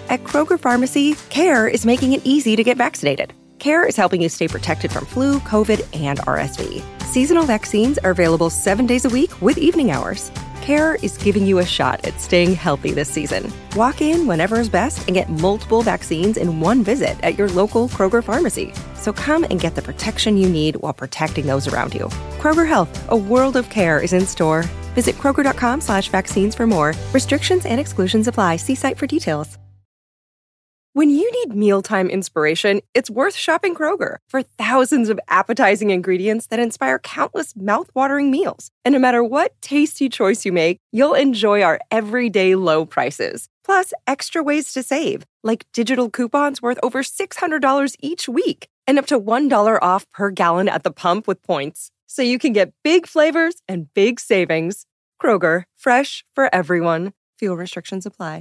At Kroger Pharmacy, CARE is making it easy to get vaccinated. CARE is helping you stay protected from flu, COVID, and RSV. Seasonal vaccines are available 7 days a week with evening hours. CARE is giving you a shot at staying healthy this season. Walk in whenever is best and get multiple vaccines in one visit at your local Kroger Pharmacy. So come and get the protection you need while protecting those around you. Kroger Health, a world of care is in store. Visit Kroger.com/vaccines for more. Restrictions and exclusions apply. See site for details. When you need mealtime inspiration, it's worth shopping Kroger for thousands of appetizing ingredients that inspire countless mouth-watering meals. And no matter what tasty choice you make, you'll enjoy our everyday low prices. Plus, extra ways to save, like digital coupons worth over $600 each week and up to $1 off per gallon at the pump with points. So you can get big flavors and big savings. Kroger, fresh for everyone. Fuel restrictions apply.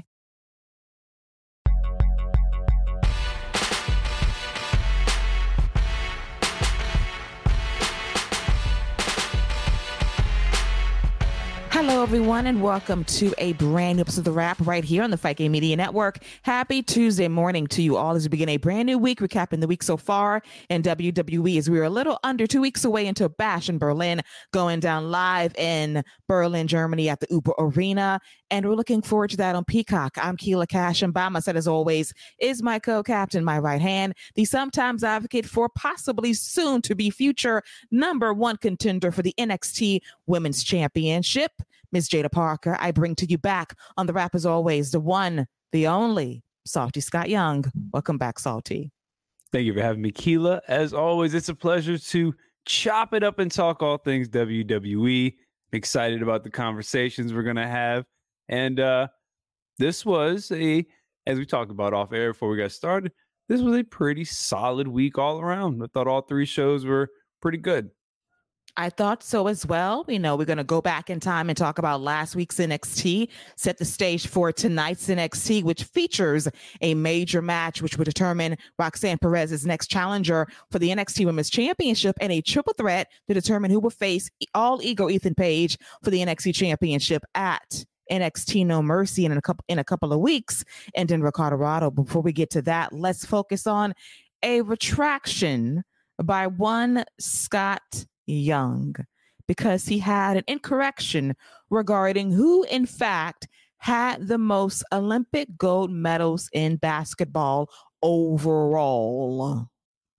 Hello, everyone, and welcome to a brand new episode of The Wrap right here on the Fight Game Media Network. Happy Tuesday morning to you all as we begin a brand new week, recapping the week so far in WWE as we are a little under 2 weeks away until Bash in Berlin, going down live in Berlin, Germany at the Uber Arena. And we're looking forward to that on Peacock. I'm Keila Cash, and by my side, as always, is my co-captain, my right hand, the sometimes advocate for possibly soon to be future number one contender for the NXT Women's Championship, Ms. Jada Parker. I bring to you back on The Wrap, as always, the one, the only, Salty Scott Young. Welcome back, Salty. Thank you for having me, Keila. As always, it's a pleasure to chop it up and talk all things WWE. Excited about the conversations we're going to have. And this was as we talked about off air before we got started, this was a pretty solid week all around. I thought all three shows were pretty good. I thought so as well. You know, we're going to go back in time and talk about last week's NXT, set the stage for tonight's NXT, which features a major match, which would determine Roxanne Perez's next challenger for the NXT Women's Championship, and a triple threat to determine who will face All Ego Ethan Page for the NXT Championship at NXT No Mercy in a couple of weeks in Denver, Colorado. Before we get to that, let's focus on a retraction by one Scott Young, because he had an incorrection regarding who in fact had the most Olympic gold medals in basketball overall.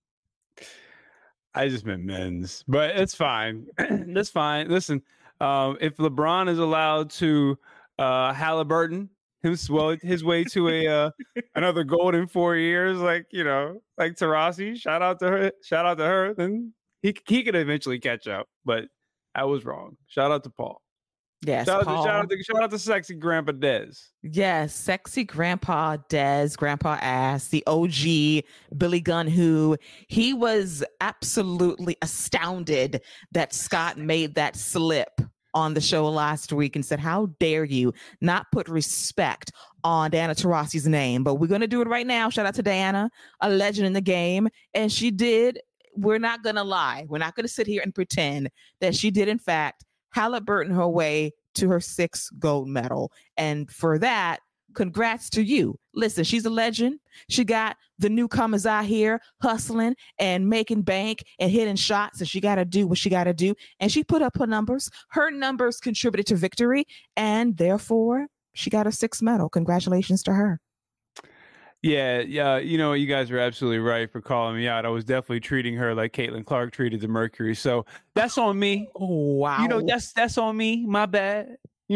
I just meant men's, but it's fine. That's fine. Listen, if LeBron is allowed to Halliburton his way to another gold in 4 years, like Taurasi, shout out to her, then he could eventually catch up, but I was wrong. Shout out to Paul. Yes, shout Paul. out to sexy Grandpa Dez. Yes, sexy Grandpa Dez, Grandpa Ass, the OG Billy Gunn, who he was absolutely astounded that Scott made that slip on the show last week and said, how dare you not put respect on Diana Taurasi's name? But we're going to do it right now. Shout out to Diana, a legend in the game. And she did. We're not going to lie. We're not going to sit here and pretend that she did, in fact, Halliburton her way to her 6th gold medal. And for that, congrats to you. Listen, she's a legend. She got the newcomers out here hustling and making bank and hitting shots. And she got to do what she got to do. And she put up her numbers. Her numbers contributed to victory. And therefore, she got her 6th medal. Congratulations to her. Yeah. You guys are absolutely right for calling me out. I was definitely treating her like Caitlin Clark treated the Mercury. So that's on me. Oh, wow. That's on me. My bad.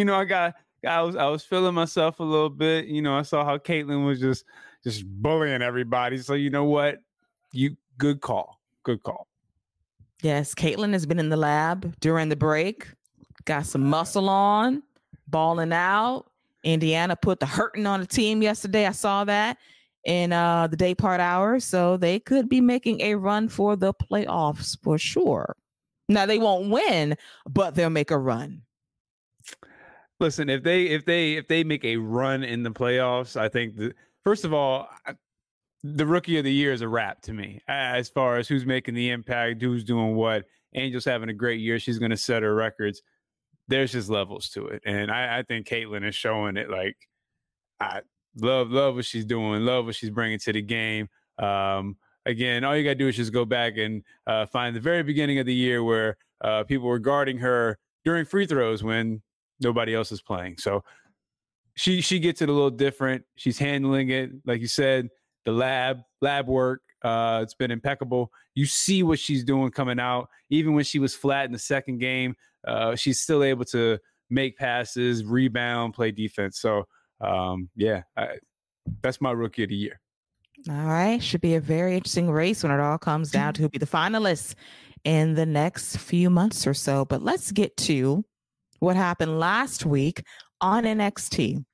I was feeling myself a little bit. I saw how Caitlin was just bullying everybody. So you know what? Good call. Yes, Caitlin has been in the lab during the break. Got some muscle on, balling out. Indiana put the hurting on the team yesterday. I saw that in the day part hours. So they could be making a run for the playoffs for sure. Now they won't win, but they'll make a run. Listen, if they make a run in the playoffs, I think first of all, the rookie of the year is a wrap to me. As far as who's making the impact, who's doing what. Angel's having a great year. She's going to set her records. There's just levels to it. And I think Caitlin is showing it. Like, love what she's doing. Love what she's bringing to the game. Again, all you got to do is just go back and find the very beginning of the year where people were guarding her during free throws when nobody else is playing. So she gets it a little different. She's handling it, like you said, the lab work. It's been impeccable. You see what she's doing coming out. Even when she was flat in the second game, she's still able to make passes, rebound, play defense. So, that's my rookie of the year. All right. Should be a very interesting race when it all comes down to who'll be the finalists in the next few months or so. But let's get to what happened last week on NXT.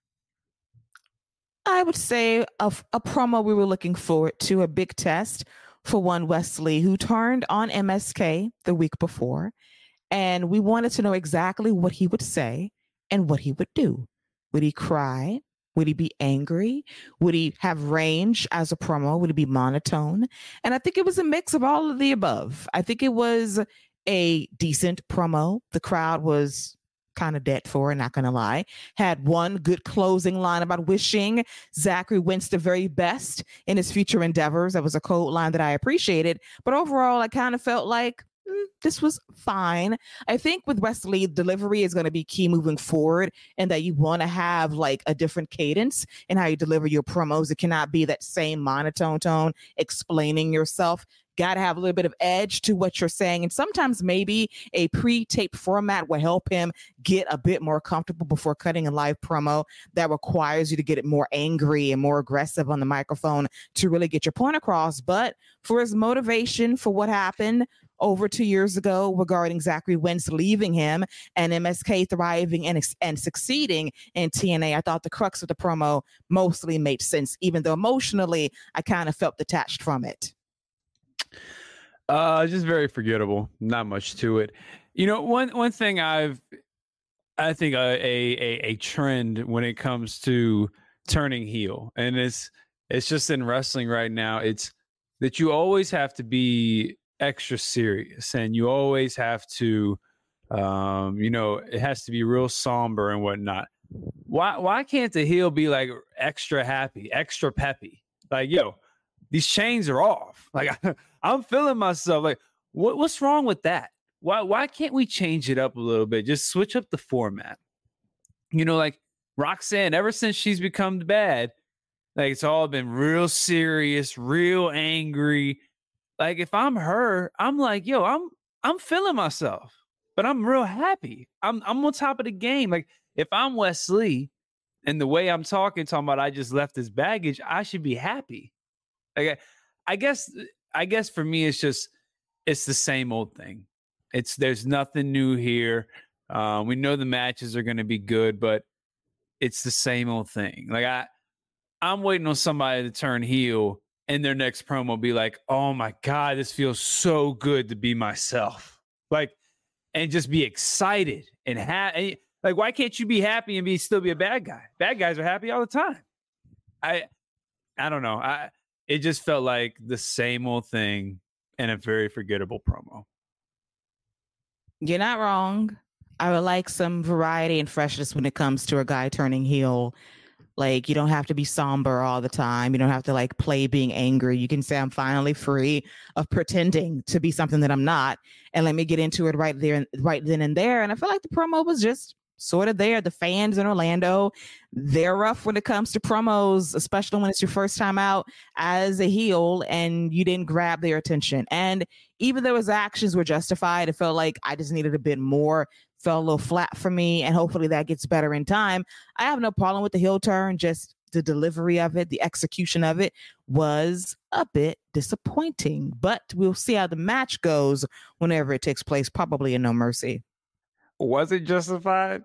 I would say a promo we were looking forward to, a big test for one Wes Lee, who turned on MSK the week before. And we wanted to know exactly what he would say and what he would do. Would he cry? Would he be angry? Would he have range as a promo? Would he be monotone? And I think it was a mix of all of the above. I think it was a decent promo. The crowd was kind of dead for it, not going to lie. Had one good closing line about wishing Zachary Wentz the very best in his future endeavors. That was a cold line that I appreciated. But overall, I kind of felt like this was fine. I think with Wes Lee, delivery is going to be key moving forward, and that you want to have like a different cadence in how you deliver your promos. It cannot be that same monotone tone explaining yourself. Got to have a little bit of edge to what you're saying. And sometimes maybe a pre-taped format will help him get a bit more comfortable before cutting a live promo that requires you to get it more angry and more aggressive on the microphone to really get your point across. But for his motivation for what happened over 2 years ago regarding Zachary Wentz leaving him and MSK thriving and succeeding in TNA, I thought the crux of the promo mostly made sense, even though emotionally I kind of felt detached from it. Just very forgettable. Not much to it. You know, one thing I think a trend when it comes to turning heel, and it's just in wrestling right now, it's that you always have to be extra serious, and you always have to, it has to be real somber and whatnot. Why can't the heel be like extra happy, extra peppy? Like, yo, these chains are off. Like, I'm feeling myself. Like, what's wrong with that? Why can't we change it up a little bit? Just switch up the format. You know, like Roxanne, ever since she's become bad, like it's all been real serious, real angry. Like if I'm her, I'm like, yo, I'm feeling myself, but I'm real happy. I'm on top of the game. Like if I'm Wes Lee and the way I'm talking about I just left this baggage, I should be happy. Like I guess for me, it's the same old thing. There's nothing new here. We know the matches are going to be good, but it's the same old thing. Like I'm waiting on somebody to turn heel and their next promo be like, oh my God, this feels so good to be myself. Like, and just be excited and like, why can't you be happy and still be a bad guy? Bad guys are happy all the time. I don't know. It just felt like the same old thing and a very forgettable promo. You're not wrong. I would like some variety and freshness when it comes to a guy turning heel. Like, you don't have to be somber all the time. You don't have to like play being angry. You can say, I'm finally free of pretending to be something that I'm not. And let me get into it right then and there. And I feel like the promo was just sort of there. The fans in Orlando, they're rough when it comes to promos, especially when it's your first time out as a heel and you didn't grab their attention. And even though his actions were justified, it felt like I just needed a bit more. Fell a little flat for me, and hopefully that gets better in time. I have no problem with the heel turn, just the delivery of it, the execution of it was a bit disappointing. But we'll see how the match goes whenever it takes place, probably in No Mercy. Was it justified?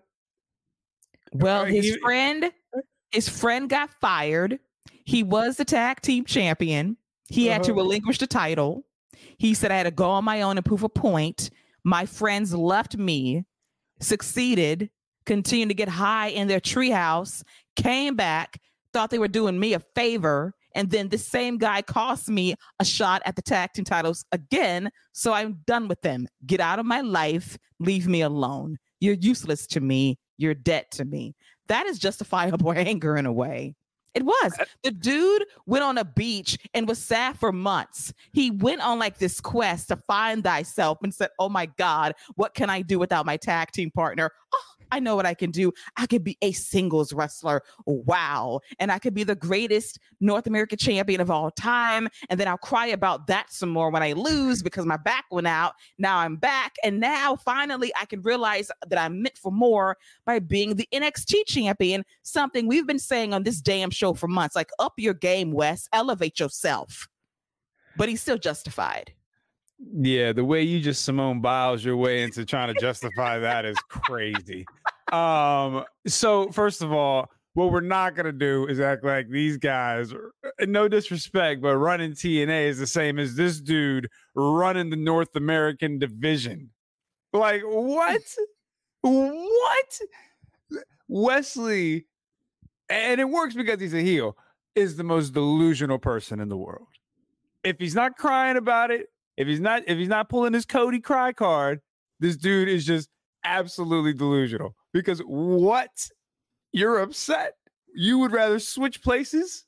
Well, his friend got fired. He was the tag team champion. He had to relinquish the title. He said, I had to go on my own and prove a point. My friends left me, succeeded, continued to get high in their treehouse, came back, thought they were doing me a favor, and then the same guy cost me a shot at the tag team titles again, so I'm done with them. Get out of my life. Leave me alone. You're useless to me. You're dead to me. That is justifiable anger in a way. It was. The dude went on a beach and was sad for months. He went on like this quest to find thyself and said, oh my God, what can I do without my tag team partner? Oh, I know what I can do. I could be a singles wrestler. Wow. And I could be the greatest North American champion of all time. And then I'll cry about that some more when I lose because my back went out. Now I'm back. And now finally I can realize that I'm meant for more by being the NXT champion, something we've been saying on this damn show for months. Like, up your game, Wes, elevate yourself. But he's still justified. Yeah, the way you just Simone Biles your way into trying to justify that is crazy. So first of all, what we're not gonna do is act like these guys, no disrespect, but running TNA is the same as this dude running the North American division. Like, what? What? Wesley, and it works because he's a heel, is the most delusional person in the world. If he's not crying about it, if he's not pulling his Cody cry card, this dude is just absolutely delusional. Because what? You're upset? You would rather switch places?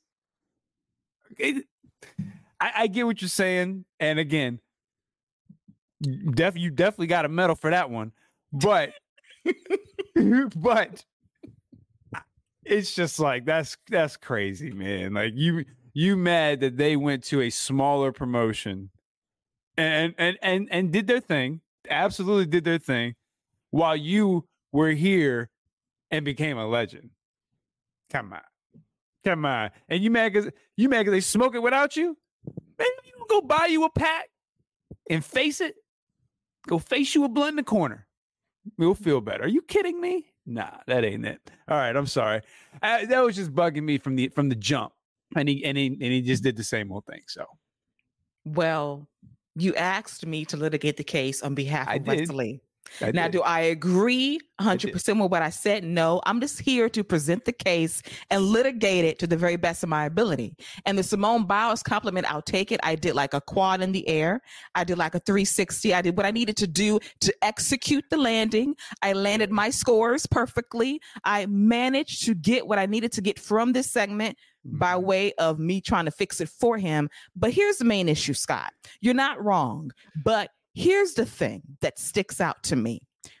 I get what you're saying. And again, you definitely got a medal for that one. But but it's just like that's crazy, man. Like you mad that they went to a smaller promotion and did their thing, absolutely did their thing, while you were here and became a legend. Come on. And you mad because they smoke it without you? Man, you go buy you a pack and face it. Go face you a blunt in the corner. We'll feel better. Are you kidding me? Nah, that ain't it. All right, I'm sorry. That was just bugging me from the jump, and he just did the same old thing. So, well, you asked me to litigate the case on behalf of Wesley. Now, do I agree 100% with what I said? No, I'm just here to present the case and litigate it to the very best of my ability. And the Simone Biles compliment, I'll take it. I did like a quad in the air. I did like a 360. I did what I needed to do to execute the landing. I landed my scores perfectly. I managed to get what I needed to get from this segment by way of me trying to fix it for him. But here's the main issue, Scott. You're not wrong, but here's the thing that sticks out to me.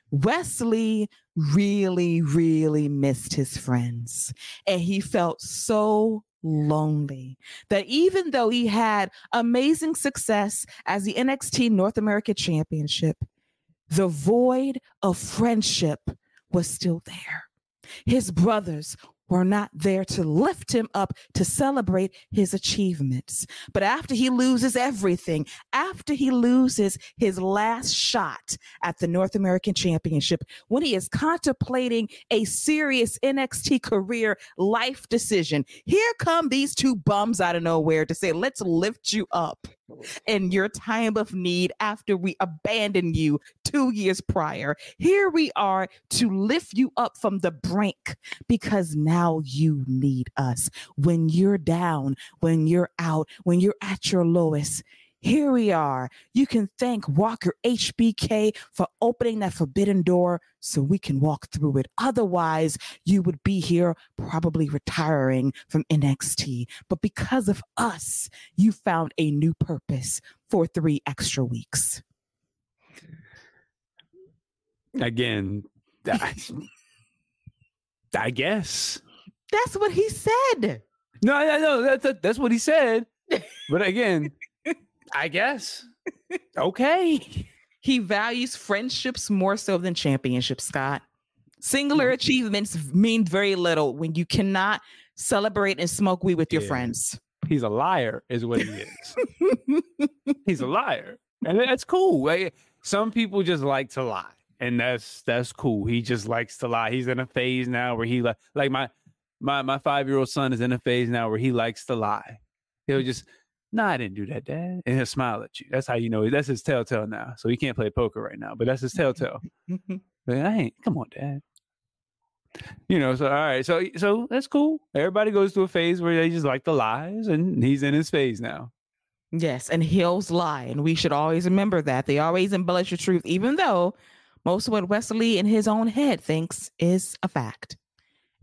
Wesley really, really missed his friends, and he felt so lonely that even though he had amazing success as the NXT North American Championship, the void of friendship was still there. His brothers were not there to lift him up to celebrate his achievements. But after he loses everything, after he loses his last shot at the North American Championship, when he is contemplating a serious NXT career life decision, here come these two bums out of nowhere to say, let's lift you up in your time of need after we abandoned you 2 years prior. Here we are to lift you up from the brink because now you need us. When you're down, when you're out, when you're at your lowest, here we are. You can thank Walker HBK for opening that forbidden door so we can walk through it. Otherwise, you would be here probably retiring from NXT. But because of us, you found a new purpose for 3 extra weeks. Again, I guess. That's what he said. No, that's what he said. But again, I guess. Okay. He values friendships more so than championships, Scott. Singular achievements mean very little when you cannot celebrate and smoke weed with your friends. He's a liar is what he is. He's a liar. And that's cool. Like, some people just like to lie. And that's cool. He just likes to lie. He's in a phase now where he like my 5-year-old son is in a phase now where he likes to lie. He'll just, "No, I didn't do that, Dad," and he'll smile at you. That's how you know. That's his telltale now. So he can't play poker right now, but that's his telltale. But I ain't. Come on, Dad. You know. So all right. So that's cool. Everybody goes through a phase where they just like the lies, and he's in his phase now. Yes, and hills lie, and we should always remember that. They always embellish the truth, even though most of what Wesley in his own head thinks is a fact.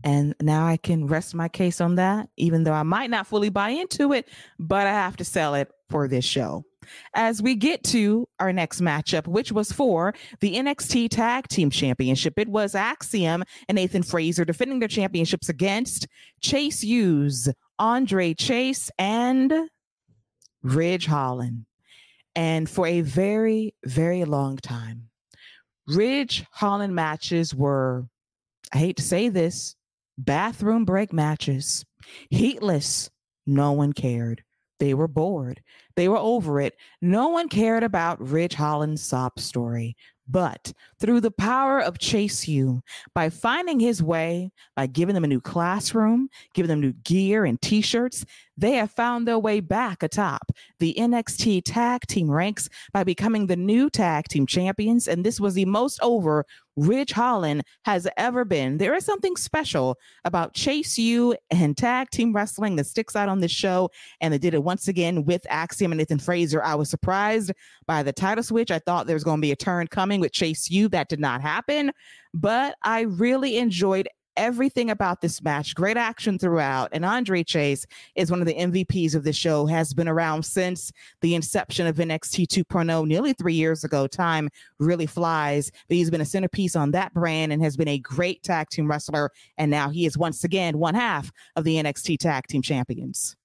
And now I can rest my case on that, even though I might not fully buy into it, but I have to sell it for this show. As we get to our next matchup, which was for the NXT Tag Team Championship, it was Axiom and Nathan Frazer defending their championships against Chase Hughes, Andre Chase, and Ridge Holland. And for a very, very long time, Ridge Holland matches were, I hate to say this, bathroom break matches. Heatless. No one cared. They were bored. They were over it. No one cared about Ridge Holland's sob story. But through the power of Chase U, by finding his way, by giving them a new classroom, giving them new gear and t-shirts, they have found their way back atop the NXT tag team ranks by becoming the new tag team champions. And this was the most over Ridge Holland has ever been. There is something special about Chase U and tag team wrestling that sticks out on this show. And they did it once again with Axiom and Nathan Frazer. I was surprised by the title switch. I thought there was going to be a turn coming with Chase U. That did not happen, but I really enjoyed everything about this match. Great action throughout. And Andre Chase is one of the MVPs of the show, has been around since the inception of NXT 2.0 nearly 3 years ago. Time really flies, but he's been a centerpiece on that brand and has been a great tag team wrestler. And now he is once again one half of the NXT tag team champions.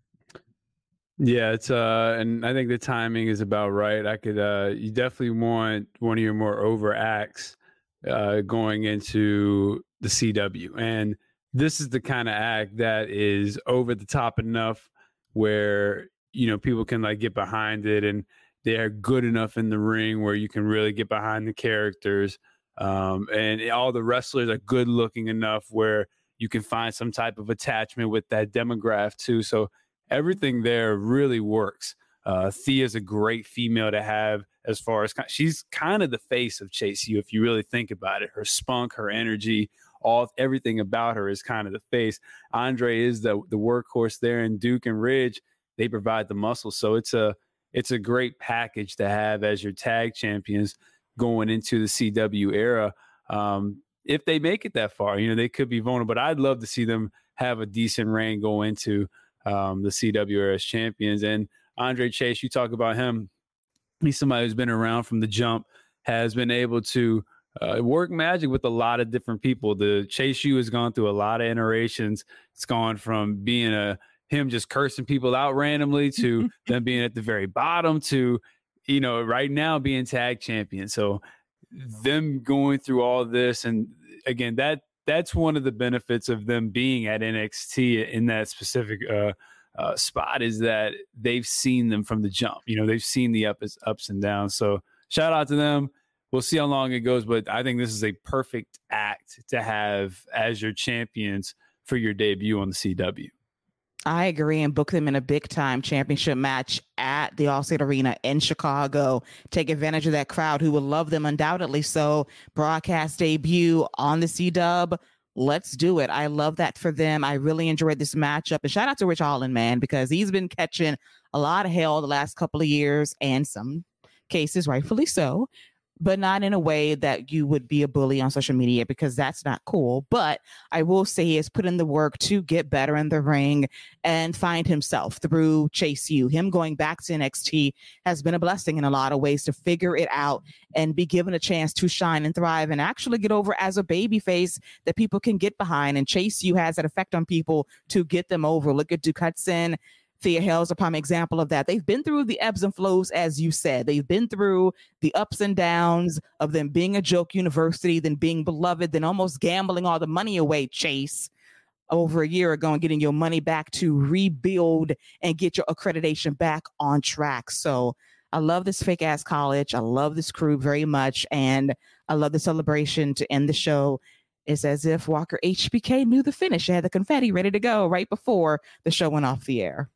Yeah, it's and I think the timing is about right. I could you definitely want one of your more over acts going into the CW, and this is the kind of act that is over the top enough where, you know, people can like get behind it, and they're good enough in the ring where you can really get behind the characters, and all the wrestlers are good looking enough where you can find some type of attachment with that demographic too. So everything there really works. Thea's a great female to have, as far as she's kind of the face of Chase U if you really think about it. Her spunk, her energy, everything about her is kind of the face. Andre is the workhorse there, and Duke and Ridge, they provide the muscle. So it's a great package to have as your tag champions going into the CW era. If they make it that far, you know, they could be vulnerable, but I'd love to see them have a decent reign go into the CW era as champions. And Andre Chase, you talk about him, he's somebody who's been around from the jump, has been able to work magic with a lot of different people. The Chase U has gone through a lot of iterations. It's gone from being him just cursing people out randomly to them being at the very bottom to, you know, right now being tag champion. So them going through all this, and again, that's one of the benefits of them being at NXT in that specific spot, is that they've seen them from the jump. You know, they've seen the ups and downs. So shout out to them. We'll see how long it goes, but I think this is a perfect act to have as your champions for your debut on the CW. I agree, and book them in a big-time championship match at the Allstate Arena in Chicago. Take advantage of that crowd who will love them undoubtedly. So broadcast debut on the CW. Let's do it. I love that for them. I really enjoyed this matchup. And shout out to Ridge Holland, man, because he's been catching a lot of hell the last couple of years, and some cases rightfully so, but not in a way that you would be a bully on social media, because that's not cool. But I will say he has put in the work to get better in the ring and find himself through Chase U. Him going back to NXT has been a blessing in a lot of ways, to figure it out and be given a chance to shine and thrive and actually get over as a baby face that people can get behind. And Chase U has that effect on people to get them over. Look at Duke Hudson. Thea Hale's a prime example of that. They've been through the ebbs and flows, as you said. They've been through the ups and downs of them being a joke university, then being beloved, then almost gambling all the money away, Chase, over a year ago, and getting your money back to rebuild and get your accreditation back on track. So I love this fake ass college. I love this crew very much. And I love the celebration to end the show. It's as if Walker HBK knew the finish. They had the confetti ready to go right before the show went off the air.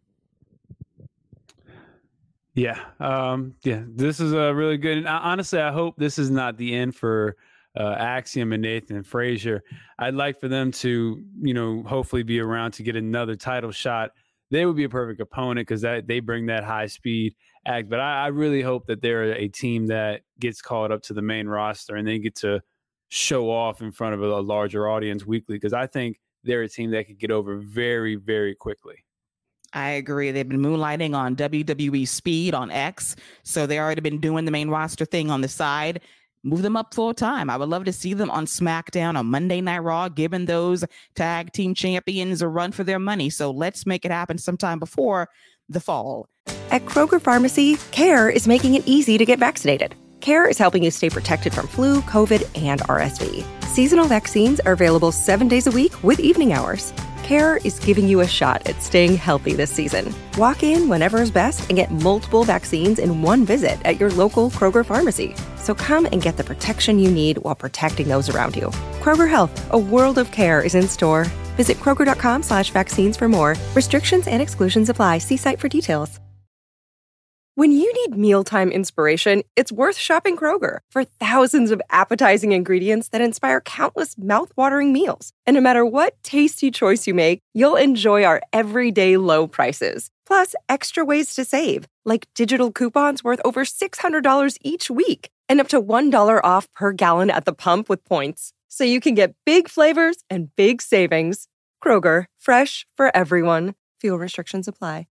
Yeah. This is a really good. And honestly, I hope this is not the end for Axiom and Nathan Frazer. I'd like for them to, you know, hopefully be around to get another title shot. They would be a perfect opponent because they bring that high speed act. But I really hope that they're a team that gets called up to the main roster and they get to show off in front of a larger audience weekly, because I think they're a team that could get over very, very quickly. I agree. They've been moonlighting on WWE Speed on X, so they already been doing the main roster thing on the side. Move them up full time. I would love to see them on SmackDown on Monday Night Raw, giving those tag team champions a run for their money. So let's make it happen sometime before the fall. At Kroger Pharmacy, CARE is making it easy to get vaccinated. CARE is helping you stay protected from flu, COVID, and RSV. Seasonal vaccines are available 7 days a week with evening hours. CARE is giving you a shot at staying healthy this season. Walk in whenever is best and get multiple vaccines in one visit at your local Kroger pharmacy. So come and get the protection you need while protecting those around you. Kroger Health, a world of care is in store. Visit Kroger.com/vaccines for more. Restrictions and exclusions apply. See site for details. When you need mealtime inspiration, it's worth shopping Kroger for thousands of appetizing ingredients that inspire countless mouth-watering meals. And no matter what tasty choice you make, you'll enjoy our everyday low prices. Plus, extra ways to save, like digital coupons worth over $600 each week and up to $1 off per gallon at the pump with points. So you can get big flavors and big savings. Kroger, fresh for everyone. Fuel restrictions apply.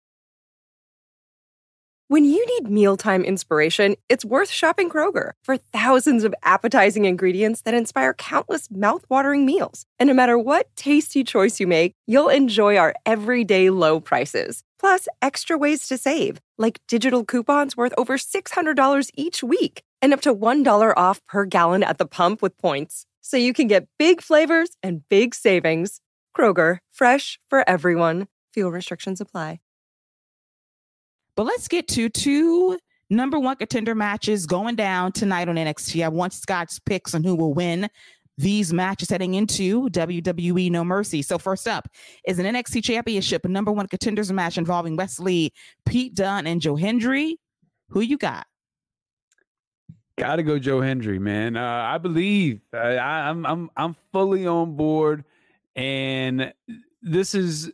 When you need mealtime inspiration, it's worth shopping Kroger for thousands of appetizing ingredients that inspire countless mouth-watering meals. And no matter what tasty choice you make, you'll enjoy our everyday low prices. Plus, extra ways to save, like digital coupons worth over $600 each week and up to $1 off per gallon at the pump with points. So you can get big flavors and big savings. Kroger, fresh for everyone. Fuel restrictions apply. But let's get to two number one contender matches going down tonight on NXT. I want Scott's picks on who will win these matches heading into WWE No Mercy. So first up is an NXT Championship number one contenders match involving Wesley, Pete Dunne, and Joe Hendry. Who you got? Got to go Joe Hendry, man. I believe I'm fully on board, and this is.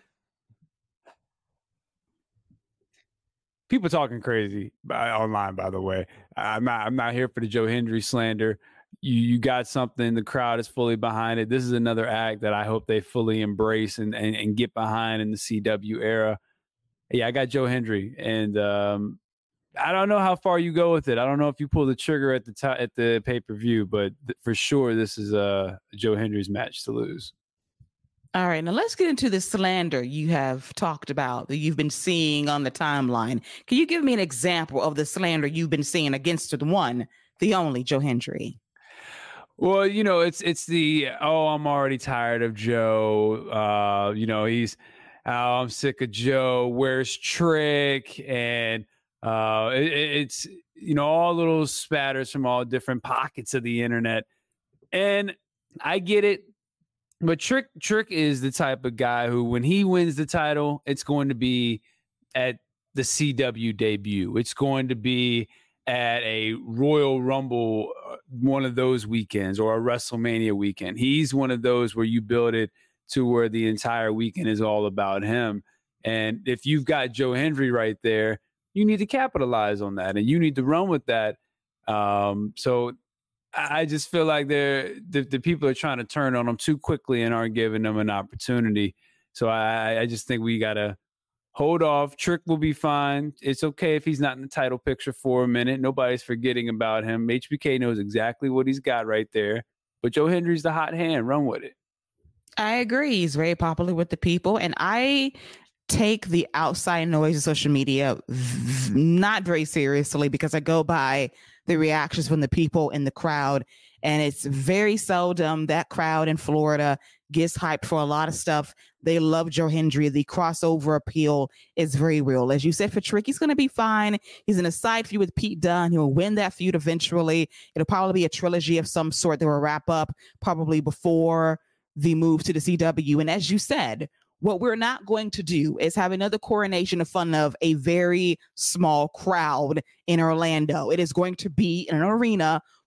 People talking crazy online, by the way. I'm not here for the Joe Hendry slander. You got something. The crowd is fully behind it. This is another act that I hope they fully embrace and get behind in the CW era. Yeah, I got Joe Hendry, and I don't know how far you go with it. I don't know if you pull the trigger at the pay-per-view, but for sure this is Joe Hendry's match to lose. All right, now let's get into the slander you have talked about that you've been seeing on the timeline. Can you give me an example of the slander you've been seeing against the one, the only Joe Hendry? Well, it's the, I'm already tired of Joe. He's, I'm sick of Joe. Where's Trick? And it's, all little spatters from all different pockets of the internet. And I get it. But Trick is the type of guy who, when he wins the title, it's going to be at the CW debut. It's going to be at a Royal Rumble, one of those weekends, or a WrestleMania weekend. He's one of those where you build it to where the entire weekend is all about him. And if you've got Joe Hendry right there, you need to capitalize on that, and you need to run with that. So I just feel like the people are trying to turn on them too quickly and aren't giving them an opportunity. So I just think we got to hold off. Trick will be fine. It's okay if he's not in the title picture for a minute. Nobody's forgetting about him. HBK knows exactly what he's got right there. But Joe Hendry's the hot hand. Run with it. I agree. He's very popular with the people. And I take the outside noise of social media not very seriously, because I go by the reactions from the people in the crowd. And it's very seldom that crowd in Florida gets hyped for a lot of stuff. They love Joe Hendry. The crossover appeal is very real. As you said, for Trick, he's going to be fine. He's in a side feud with Pete Dunne. He'll win that feud eventually. It'll probably be a trilogy of some sort that will wrap up probably before the move to the CW. And as you said, what we're not going to do is have another coronation of fun of a very small crowd in Orlando. It is going to be in an arena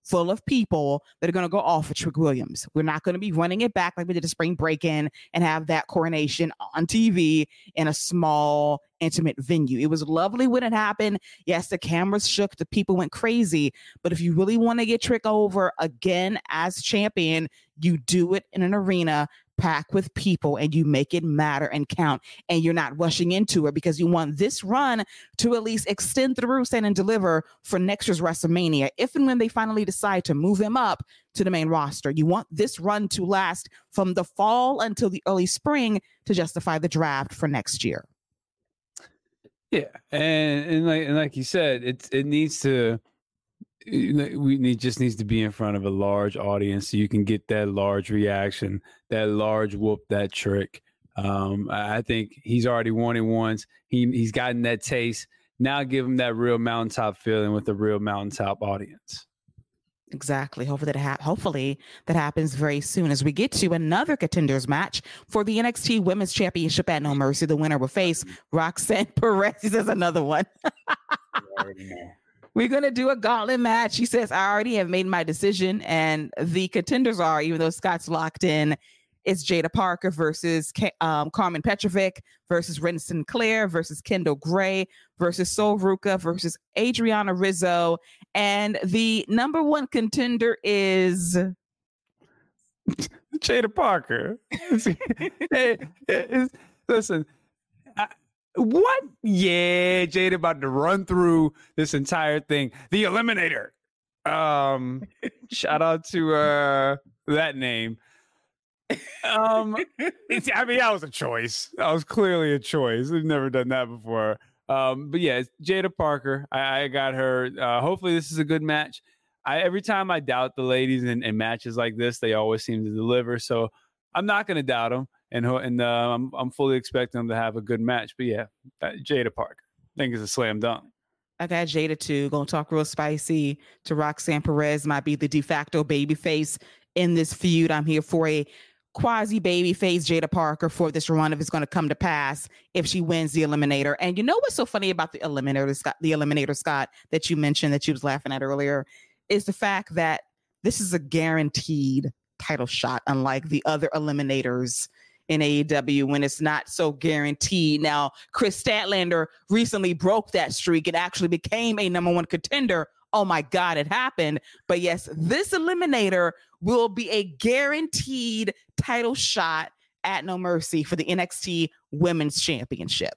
full of people that are going to go off of Trick Williams. We're not going to be running it back like we did a spring break-in and have that coronation on TV in a small, intimate venue. It was lovely when it happened. Yes, the cameras shook, the people went crazy. But if you really want to get Trick over again as champion, you do it in an arena packed with people and you make it matter and count, and you're not rushing into it because you want this run to at least extend through Stand and Deliver for next year's WrestleMania. If and when they finally decide to move him up to the main roster, you want this run to last from the fall until the early spring to justify the draft for next year. Yeah, and like you said, it needs to. Just needs to be in front of a large audience so you can get that large reaction, that large whoop, that Trick. I think he's already won it once. He's gotten that taste. Now give him that real mountaintop feeling with a real mountaintop audience. Exactly. Hopefully that happens very soon as we get to another contenders match for the NXT Women's Championship at No Mercy. The winner will face Roxanne Perez. He says another one. We're going to do a gauntlet match. She says, I already have made my decision. And the contenders are, even though Scott's locked in, it's Jada Parker versus Carmen Petrovic versus Ren Sinclair versus Kendall Gray versus Sol Ruca versus Adriana Rizzo. And the number one contender is Jada Parker. Listen. What? Yeah, Jada about to run through this entire thing. The Eliminator. Shout out to that name. That was a choice. That was clearly a choice. We've never done that before. But yeah, it's Jada Parker. I got her. Hopefully this is a good match. Every time I doubt the ladies in matches like this, they always seem to deliver. So I'm not going to doubt them. And I'm fully expecting them to have a good match. But yeah, Jada Parker, I think it's a slam dunk. I got Jada too. Gonna talk real spicy to Roxanne Perez. Might be the de facto babyface in this feud. I'm here for a quasi babyface Jada Parker for this run if it's going to come to pass if she wins the Eliminator. And you know what's so funny about the Eliminator Scott, that you mentioned that you was laughing at earlier, is the fact that this is a guaranteed title shot, unlike the other Eliminators in AEW when it's not so guaranteed. Now, Chris Statlander recently broke that streak and actually became a number one contender. Oh my God, it happened. But yes, this Eliminator will be a guaranteed title shot at No Mercy for the NXT Women's Championship.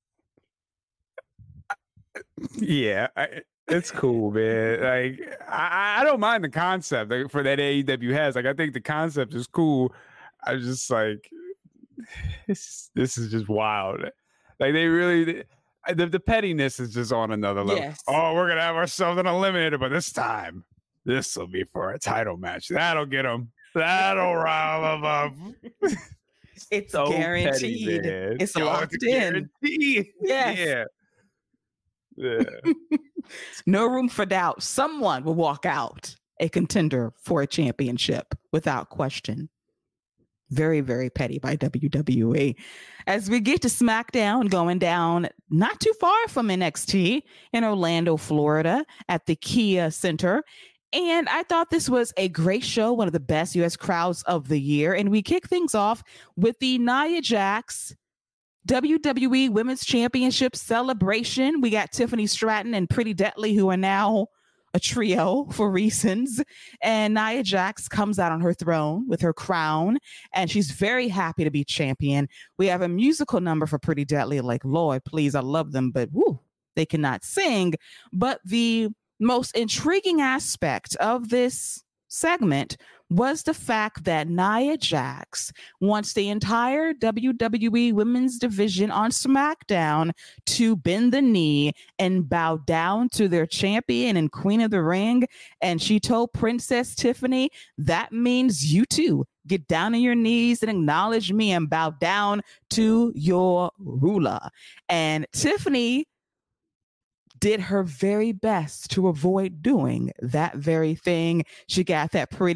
Yeah, it's cool, man. Like, I don't mind the concept for that AEW has. Like, I think the concept is cool. I just like, this is just wild. Like, they really, the pettiness is just on another level. Yes. Oh, we're gonna have ourselves an Eliminator, but this time this will be for a title match. That'll get them. That'll rile them up. It's so guaranteed. Petty, it's locked in. Guaranteed. Yes. Yeah. No room for doubt. Someone will walk out a contender for a championship without question. Very, very petty by WWE. As we get to SmackDown, going down not too far from NXT in Orlando, Florida at the Kia Center. And I thought this was a great show, one of the best U.S. crowds of the year. And we kick things off with the Nia Jax WWE Women's Championship celebration. We got Tiffany Stratton and Pretty Deadly, who are now a trio for reasons. And Nia Jax comes out on her throne with her crown, and she's very happy to be champion. We have a musical number for Pretty Deadly, like, Lord, please, I love them, but woo, they cannot sing. But the most intriguing aspect of this segment was the fact that Nia Jax wants the entire WWE Women's Division on SmackDown to bend the knee and bow down to their champion and Queen of the Ring. And she told Princess Tiffany, that means you too. Get down on your knees and acknowledge me and bow down to your ruler. And Tiffany did her very best to avoid doing that very thing. She got that pretty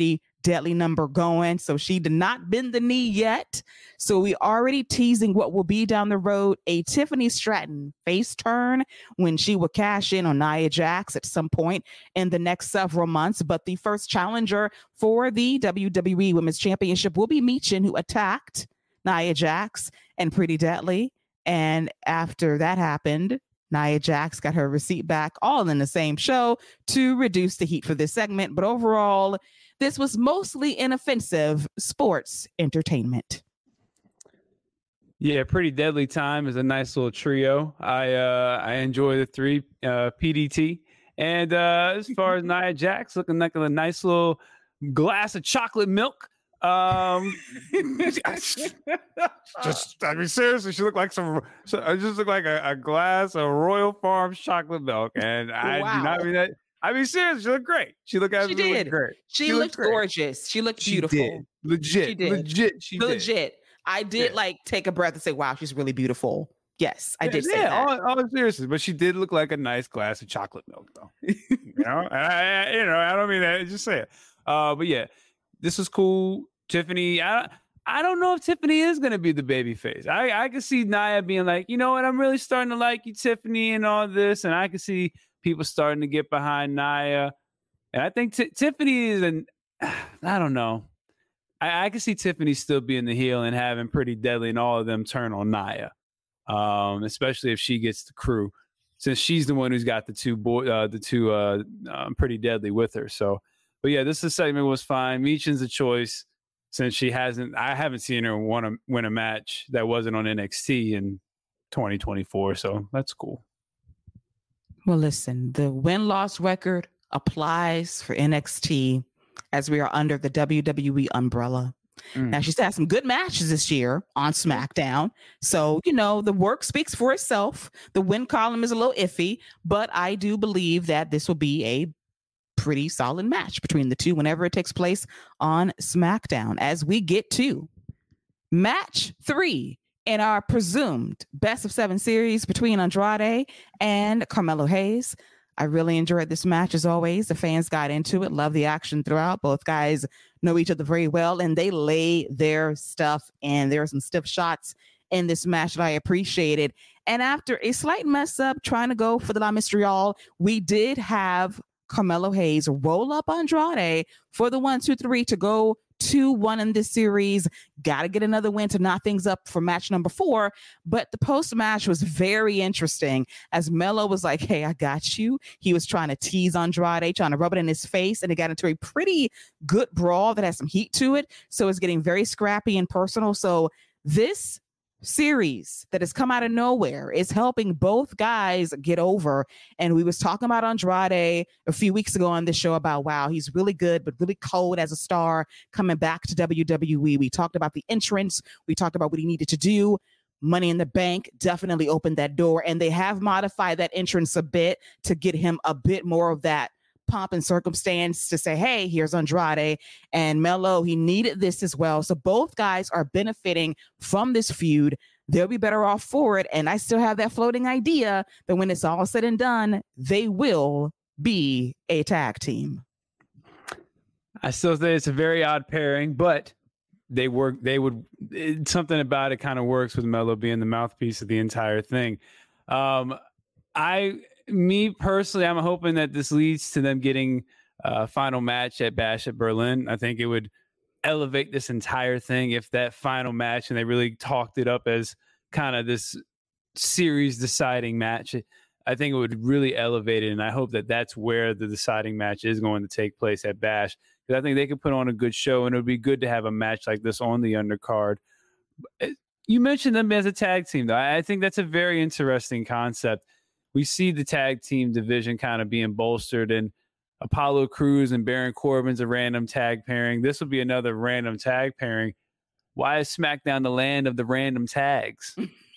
deadly number going. So she did not bend the knee yet. So we already teasing what will be down the road, a Tiffany Stratton face turn when she will cash in on Nia Jax at some point in the next several months. But the first challenger for the WWE Women's Championship will be Michin, who attacked Nia Jax and Pretty Deadly. And after that happened, Nia Jax got her receipt back all in the same show to reduce the heat for this segment. But overall, this was mostly inoffensive sports entertainment. Yeah, Pretty Deadly Time is a nice little trio. I enjoy the three, PDT. And as far as Nia Jax, looking like a nice little glass of chocolate milk. Seriously, she looked like I just look like a glass of Royal Farms chocolate milk, and I do not mean that. I mean, seriously, she looked great. She looked absolutely great. She looked gorgeous. She looked beautiful. Legit. I did take a breath and say, "Wow, she's really beautiful." Yes, I did say that. All seriously, but she did look like a nice glass of chocolate milk, though. I don't mean that. Just say it. But yeah. This was cool. Tiffany, I don't know if Tiffany is going to be the baby face. I can see Nia being like, you know what, I'm really starting to like you, Tiffany, and all this. And I can see people starting to get behind Nia. And I think Tiffany is I don't know. I can see Tiffany still being the heel and having Pretty Deadly and all of them turn on Nia, especially if she gets the crew, since she's the one who's got the two Pretty Deadly with her. So. But yeah, this segment was fine. Michin's a choice since I haven't seen her win a match that wasn't on NXT in 2024. So that's cool. Well, listen, the win-loss record applies for NXT as we are under the WWE umbrella. Now, she's had some good matches this year on SmackDown. So, the work speaks for itself. The win column is a little iffy, but I do believe that this will be a pretty solid match between the two whenever it takes place on SmackDown. As we get to match 3 in our presumed best of 7 series between Andrade and Carmelo Hayes. I really enjoyed this match as always. The fans got into it, love the action throughout. Both guys know each other very well and they lay their stuff in. There are some stiff shots in this match that I appreciated. And after a slight mess up trying to go for the La Mysterio, we did have Carmelo Hayes roll up Andrade for the 1-2-3 to go 2-1 in this series. Got to get another win to knock things up for match number 4. But the post match was very interesting as Melo was like, "Hey, I got you." He was trying to tease Andrade, trying to rub it in his face, and it got into a pretty good brawl that has some heat to it. So it's getting very scrappy and personal. So this series that has come out of nowhere is helping both guys get over. And we was talking about Andrade a few weeks ago on this show about, wow, he's really good, but really cold as a star coming back to WWE. We talked about the entrance. We talked about what he needed to do. Money in the Bank definitely opened that door, and they have modified that entrance a bit to get him a bit more of that pomp and circumstance to say, hey, here's Andrade. And Melo, he needed this as well. So both guys are benefiting from this feud. They'll be better off for it. And I still have that floating idea that when it's all said and done, they will be a tag team. I still think it's a very odd pairing, but something about it kind of works with Melo being the mouthpiece of the entire thing. Me personally, I'm hoping that this leads to them getting a final match at Bash at Berlin. I think it would elevate this entire thing if that final match, and they really talked it up as kind of this series deciding match. I think it would really elevate it, and I hope that that's where the deciding match is going to take place at Bash, because I think they could put on a good show, and it would be good to have a match like this on the undercard. You mentioned them as a tag team, though. I think that's a very interesting concept. We see the tag team division kind of being bolstered, and Apollo Crews and Baron Corbin's a random tag pairing. This will be another random tag pairing. Why is SmackDown the land of the random tags?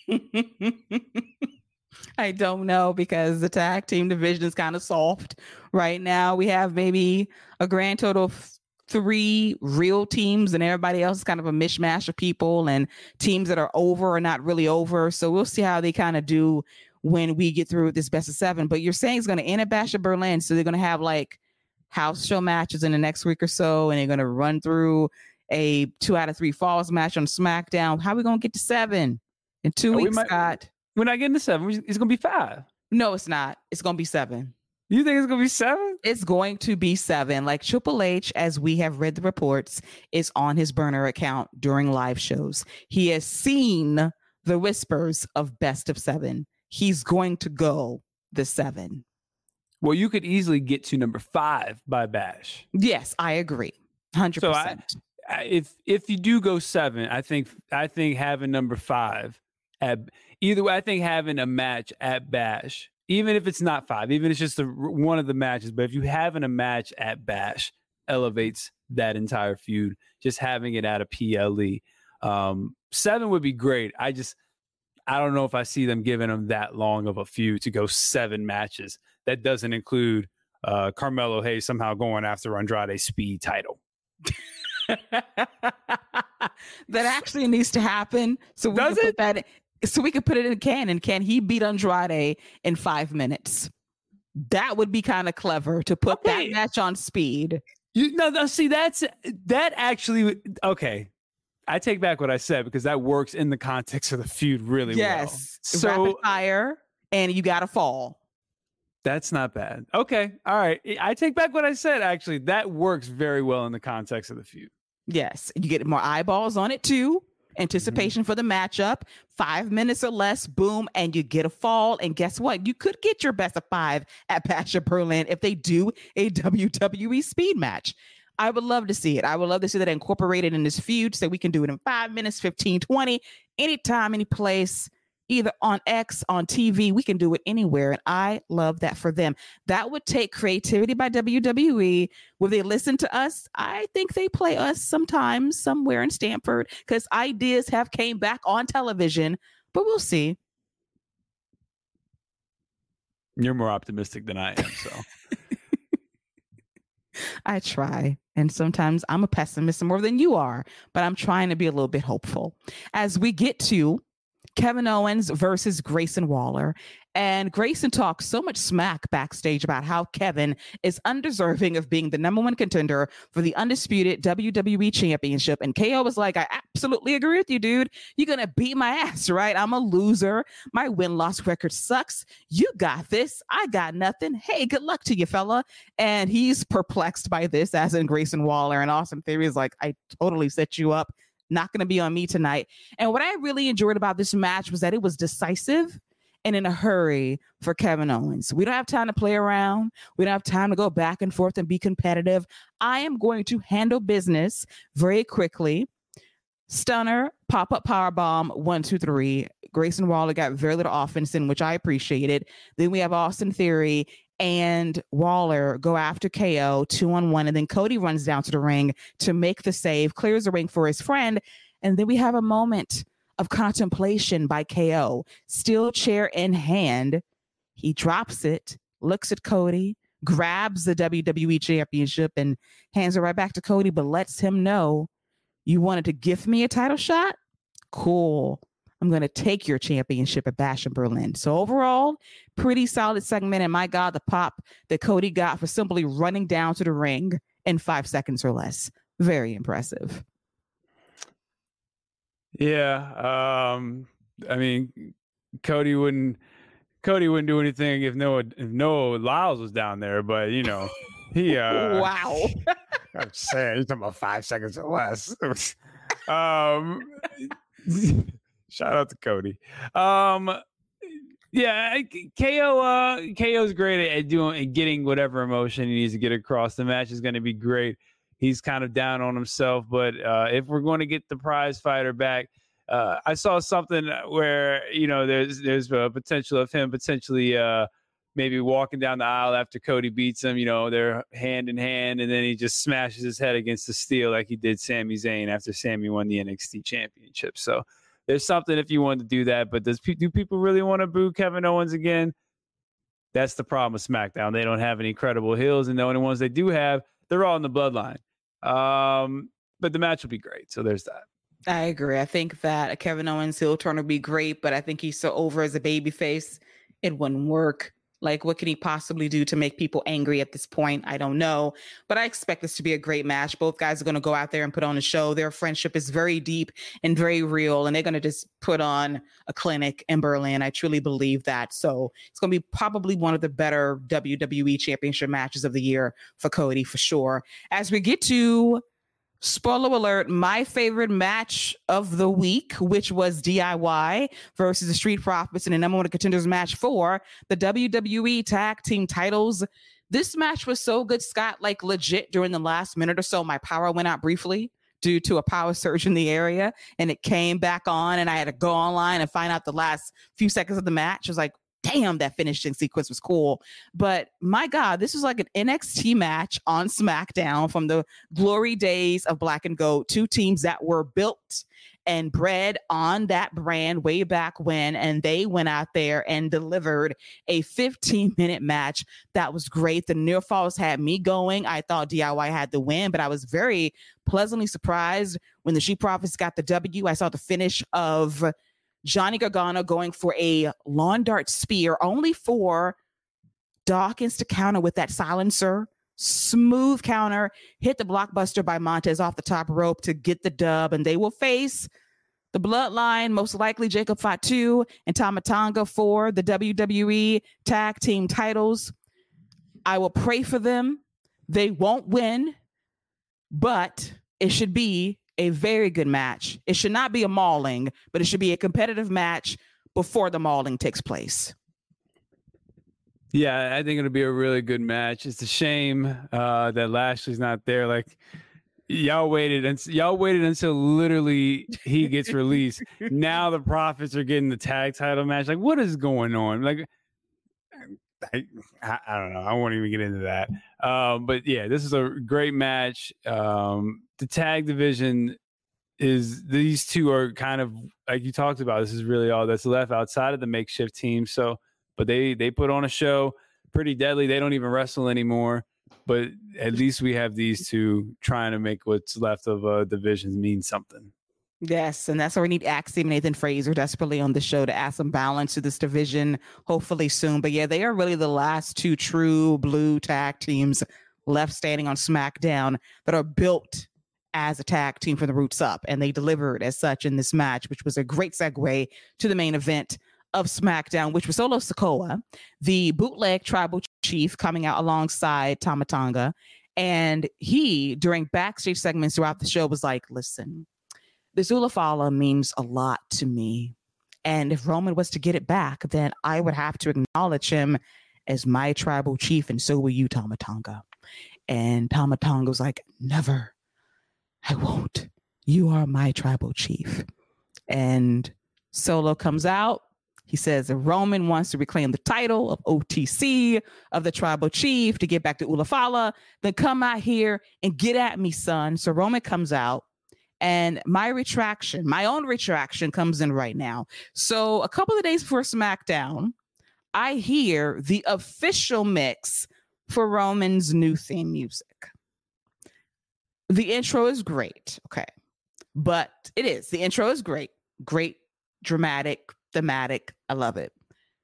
I don't know, because the tag team division is kind of soft right now. We have maybe a grand total of 3 real teams, and everybody else is kind of a mishmash of people and teams that are over or not really over. So we'll see how they kind of do when we get through this best of 7. But you're saying it's going to end at Bash at Berlin, so they're going to have like house show matches in the next week or so, and they're going to run through a 2 out of 3 falls match on SmackDown. How are we going to get to 7 in 2 weeks, Scott? We're not getting to 7. It's going to be 5. No, it's not. It's going to be 7. You think it's going to be 7? It's going to be 7. Like Triple H, as we have read the reports, is on his burner account during live shows. He has seen the whispers of best of 7. He's going to go the 7. Well, you could easily get to number 5 by Bash. Yes, I agree. 100%. So if you do go 7, I think having number 5 at either way, I think having a match at Bash, even if it's not 5, even if it's just one of the matches, but if you having a match at Bash elevates that entire feud, just having it at a PLE. 7 would be great. I don't know if I see them giving them that long of a feud to go 7 matches. That doesn't include Carmelo Hayes somehow going after Andrade's speed title. That actually needs to happen. So we can put that in, so we can put it in a can. And can he beat Andrade in 5 minutes? That would be kind of clever to put that match on speed. See, that actually okay. I take back what I said because that works in the context of the feud really well. Yes. So rapid fire and you got to fall. That's not bad. Okay. All right. I take back what I said. Actually, that works very well in the context of the feud. Yes. You get more eyeballs on it too. Anticipation for the matchup. 5 minutes or less. Boom. And you get a fall. And guess what? You could get your best of 5 at Bash of Berlin if they do a WWE speed match. I would love to see it. I would love to see that incorporated in this feud so we can do it in 5 minutes, 15, 20, anytime, any place. Either on X, on TV, we can do it anywhere. And I love that for them. That would take creativity by WWE. Will they listen to us? I think they play us sometimes somewhere in Stamford because ideas have came back on television, but we'll see. You're more optimistic than I am, so. I try. And sometimes I'm a pessimist more than you are, but I'm trying to be a little bit hopeful. As we get to Kevin Owens versus Grayson Waller. And Grayson talks so much smack backstage about how Kevin is undeserving of being the number 1 contender for the undisputed WWE Championship. And KO was like, I absolutely agree with you, dude. You're going to beat my ass, right? I'm a loser. My win-loss record sucks. You got this. I got nothing. Hey, good luck to you, fella. And he's perplexed by this, as in Grayson Waller. And Austin Theory is like, I totally set you up. Not going to be on me tonight. And what I really enjoyed about this match was that it was decisive and in a hurry for Kevin Owens. We don't have time to play around. We don't have time to go back and forth and be competitive. I am going to handle business very quickly. Stunner, pop-up powerbomb, 1, 2, 3. Grayson Waller got very little offense in, which I appreciated. Then we have Austin Theory and Waller go after KO 2-on-1. And then Cody runs down to the ring to make the save, clears the ring for his friend. And then we have a moment of contemplation by KO, steel chair in hand. He drops it, looks at Cody, grabs the WWE Championship and hands it right back to Cody, but lets him know, you wanted to gift me a title shot? Cool. I'm going to take your championship at Bash in Berlin. So overall, pretty solid segment. And my God, the pop that Cody got for simply running down to the ring in 5 seconds or less. Very impressive. Yeah. I mean, Cody wouldn't do anything if Noah Lyles was down there, but you know, he wow. I'm saying he's talking about 5 seconds or less. Shout out to Cody. Yeah, KO's great at getting whatever emotion he needs to get across. The match is going to be great. He's kind of down on himself, but if we're going to get the prize fighter back, I saw something where, you know, there's a potential of him potentially maybe walking down the aisle after Cody beats him. You know, they're hand in hand, and then he just smashes his head against the steel like he did Sami Zayn after Sami won the NXT Championship. So there's something if you want to do that, but do people really want to boo Kevin Owens again? That's the problem with SmackDown. They don't have any credible heels, and the only ones they do have, they're all in the bloodline. But the match will be great. So there's that. I agree. I think that a Kevin Owens heel turn would be great, but I think he's so over as a babyface, it wouldn't work. Like, what can he possibly do to make people angry at this point? I don't know. But I expect this to be a great match. Both guys are going to go out there and put on a show. Their friendship is very deep and very real, and they're going to just put on a clinic in Berlin. I truly believe that. So it's going to be probably one of the better WWE Championship matches of the year for Cody, for sure. As we get to, spoiler alert, my favorite match of the week, which was DIY versus the Street Profits in the number one contenders match for the WWE Tag Team titles. This match was so good, Scott, like legit during the last minute or so, my power went out briefly due to a power surge in the area, and it came back on, and I had to go online and find out the last few seconds of the match. I was like, damn, that finishing sequence was cool. But my God, this was like an NXT match on SmackDown from the glory days of Black and Gold, two teams that were built and bred on that brand way back when, and they went out there and delivered a 15-minute match that was great. The near falls had me going. I thought DIY had the win, but I was very pleasantly surprised when the Street Profits got the W. I saw the finish of Johnny Gargano going for a lawn dart spear, only for Dawkins to counter with that silencer. Smooth counter, hit the blockbuster by Montez off the top rope to get the dub, and they will face the Bloodline, most likely Jacob Fatu and Tama Tonga for the WWE Tag Team titles. I will pray for them. They won't win, but it should be a very good match. It should not be a mauling, but it should be a competitive match before the mauling takes place. Yeah, I think it'll be a really good match. It's a shame that Lashley's not there. Like, y'all waited until literally he gets released. Now the Profits are getting the tag title match. Like, what is going on? Like, I don't know. I won't even get into that. But yeah, this is a great match. The tag division is, these two are kind of like you talked about. This is really all that's left outside of the makeshift team. So, but they put on a show, pretty deadly. They don't even wrestle anymore. But at least we have these two trying to make what's left of divisions mean something. Yes, and that's why we need Axiom and Nathan Fraser desperately on the show to add some balance to this division, hopefully soon. But yeah, they are really the last two true blue tag teams left standing on SmackDown that are built as a tag team from the roots up. And they delivered as such in this match, which was a great segue to the main event of SmackDown, which was Solo Sikoa, the bootleg tribal chief, coming out alongside Tama Tonga. And he, during backstage segments throughout the show, was like, listen, this Ulafala means a lot to me. And if Roman was to get it back, then I would have to acknowledge him as my tribal chief, and so will you, Tama Tonga. And Tama Tonga was like, never. I won't. You are my tribal chief. And Solo comes out. He says if Roman wants to reclaim the title of OTC, of the tribal chief, to get back to Ulafala, then come out here and get at me, son. So Roman comes out, and my own retraction comes in right now. So a couple of days before SmackDown, I hear the official mix for Roman's new theme music. The intro is great. Okay. But it is. The intro is great. Great, dramatic, thematic. I love it.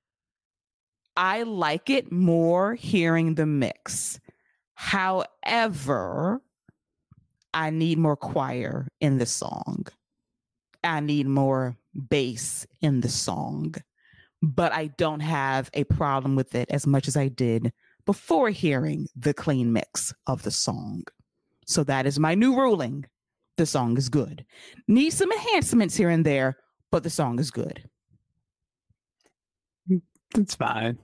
I like it more hearing the mix. However, I need more choir in the song. I need more bass in the song. But I don't have a problem with it as much as I did before hearing the clean mix of the song. So that is my new ruling. The song is good. Needs some enhancements here and there, but the song is good. It's fine.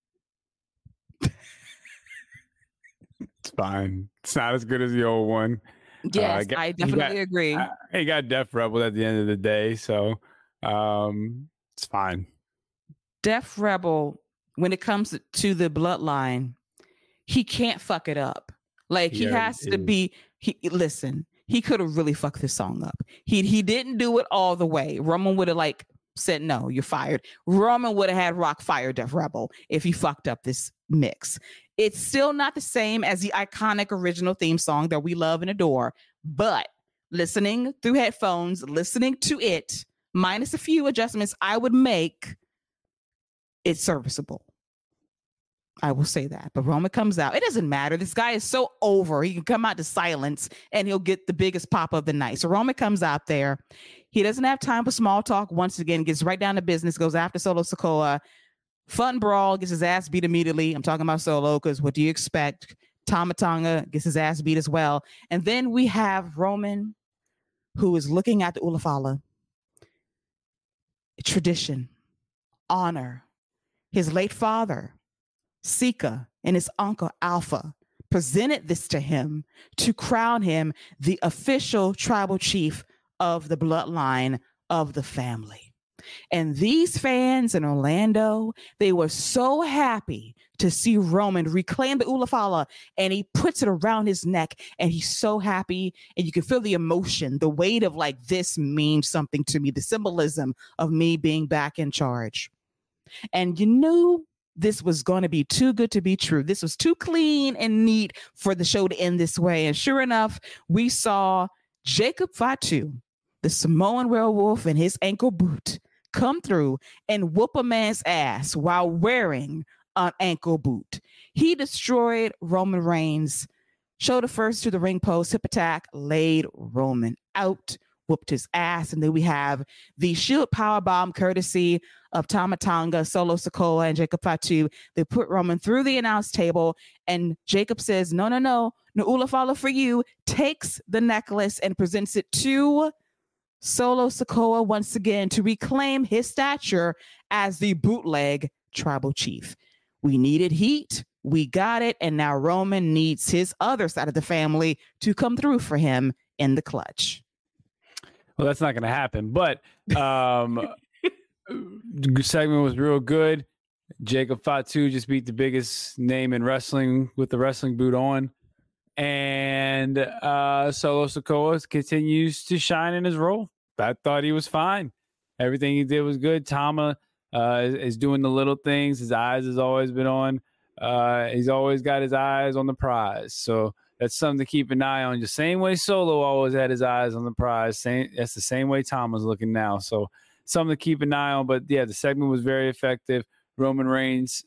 It's fine. It's not as good as the old one. Yes, I definitely agree. He got Def Rebel at the end of the day, so it's fine. Def Rebel, when it comes to the bloodline, he can't fuck it up. Like, he has to be. Listen, he could have really fucked this song up. He didn't do it all the way. Roman would have said, no, you're fired. Roman would have had Rock fire Def Rebel if he fucked up this mix. It's still not the same as the iconic original theme song that we love and adore, but listening through headphones, listening to it, minus a few adjustments I would make, it's serviceable. I will say that. But Roman comes out. It doesn't matter. This guy is so over. He can come out to silence and he'll get the biggest pop of the night. So Roman comes out there. He doesn't have time for small talk. Once again, gets right down to business, goes after Solo Sikoa. Fun brawl, gets his ass beat immediately. I'm talking about Solo because what do you expect? Tama Tonga gets his ass beat as well. And then we have Roman, who is looking at the Ulafala. Tradition, honor. His late father, Sika, and his uncle Alpha presented this to him to crown him the official tribal chief of the bloodline of the family. And these fans in Orlando, they were so happy to see Roman reclaim the Ulafala, and he puts it around his neck, and he's so happy, and you can feel the emotion, the weight of like, this means something to me, the symbolism of me being back in charge. And you knew this was going to be too good to be true. This was too clean and neat for the show to end this way. And sure enough, we saw Jacob Fatu, the Samoan werewolf, in his ankle boot come through and whoop a man's ass while wearing an ankle boot. He destroyed Roman Reigns, showed it first to the ring post, hip attack, laid Roman out, whooped his ass. And then we have the Shield powerbomb courtesy of Tama Tonga, Solo Sikoa, and Jacob Fatu. They put Roman through the announce table, and Jacob says, no Ulafala for you, takes the necklace and presents it to Solo Sikoa once again to reclaim his stature as the bootleg tribal chief. We needed heat. We got it. And now Roman needs his other side of the family to come through for him in the clutch. Well, that's not going to happen, but the segment was real good. Jacob Fatu just beat the biggest name in wrestling with the wrestling boot on. And Solo Sikoa continues to shine in his role. I thought he was fine. Everything he did was good. Tama is doing the little things. His eyes has always been on. He's always got his eyes on the prize. So that's something to keep an eye on. The same way Solo always had his eyes on the prize. That's the same way Tama's looking now. So something to keep an eye on. But yeah, the segment was very effective. Roman Reigns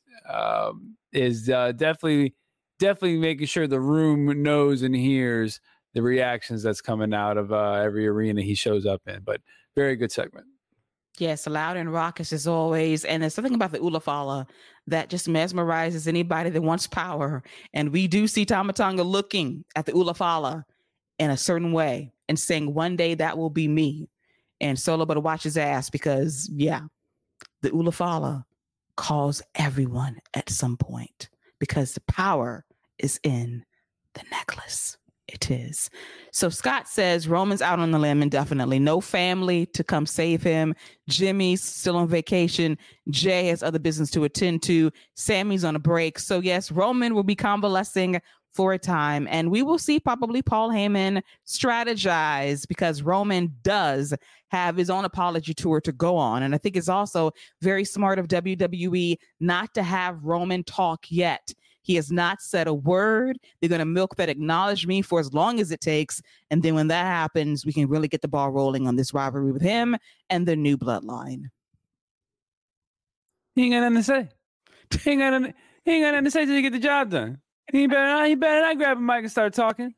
is definitely making sure the room knows and hears the reactions that's coming out of every arena he shows up in. But very good segment. Yes, loud and raucous as always. And there's something about the Ulafala that just mesmerizes anybody that wants power. And we do see Tama Tonga looking at the Ulafala in a certain way and saying, one day that will be me. And Solo better watch his ass because, yeah, the Ulafala calls everyone at some point because the power is in the necklace. It is. So Scott says Roman's out on the limb indefinitely. No family to come save him. Jimmy's still on vacation. Jay has other business to attend to. Sammy's on a break. So yes, Roman will be convalescing for a time. And we will see probably Paul Heyman strategize because Roman does have his own apology tour to go on. And I think it's also very smart of WWE not to have Roman talk yet. He has not said a word. They're going to milk that acknowledge me for as long as it takes. And then when that happens, we can really get the ball rolling on this rivalry with him and the new bloodline. He ain't got nothing to say. He ain't got nothing to say till you get the job done. He better not grab a mic and start talking.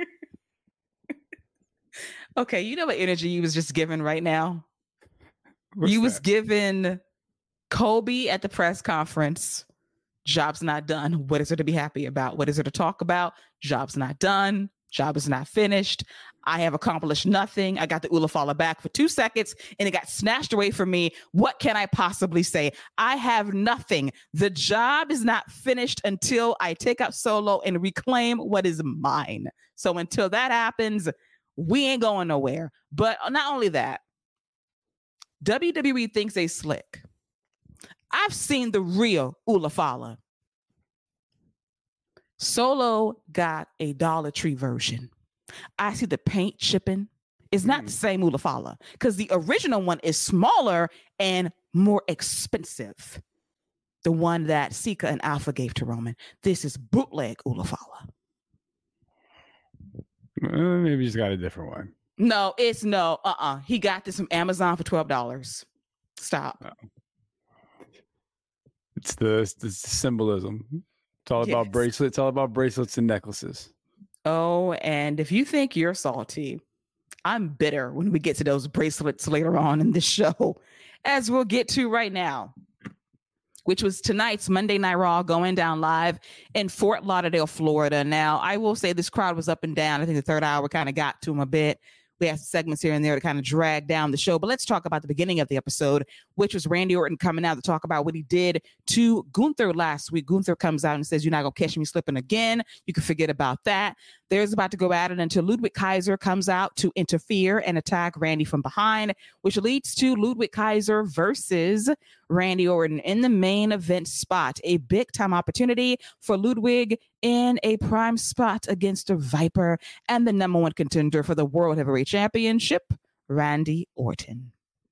Okay, you know what energy you was just giving right now? What's you that? was giving Kobe at the press conference. Job's not done. What is there to be happy about? What is there to talk about? Job's not done. Job is not finished. I have accomplished nothing. I got the Ulafala back for 2 seconds and it got snatched away from me. What can I possibly say? I have nothing. The job is not finished until I take out Solo and reclaim what is mine. So until that happens, we ain't going nowhere. But not only that, WWE thinks they slick. I've seen the real Ulafala. Solo got a Dollar Tree version. I see the paint chipping. It's not the same Ulafala because the original one is smaller and more expensive. The one that Sika and Alpha gave to Roman. This is bootleg Ulafala. Maybe he's got a different one. No, it's no. He got this from Amazon for $12. Stop. Oh. It's the symbolism. It's all about bracelets. It's all about bracelets and necklaces. Oh, and if you think you're salty, I'm bitter when we get to those bracelets later on in the show, as we'll get to right now, which was tonight's Monday Night Raw going down live in Fort Lauderdale, Florida. Now, I will say this crowd was up and down. I think the third hour kind of got to them a bit. We had segments here and there to kind of drag down the show. But let's talk about the beginning of the episode, which was Randy Orton coming out to talk about what he did to Gunther last week. Gunther comes out and says, "You're not going to catch me slipping again. You can forget about that." There's about to go at it until Ludwig Kaiser comes out to interfere and attack Randy from behind, which leads to Ludwig Kaiser versus Randy Orton in the main event spot. A big time opportunity for Ludwig in a prime spot against the Viper and the number one contender for the World Heavyweight Championship, Randy Orton.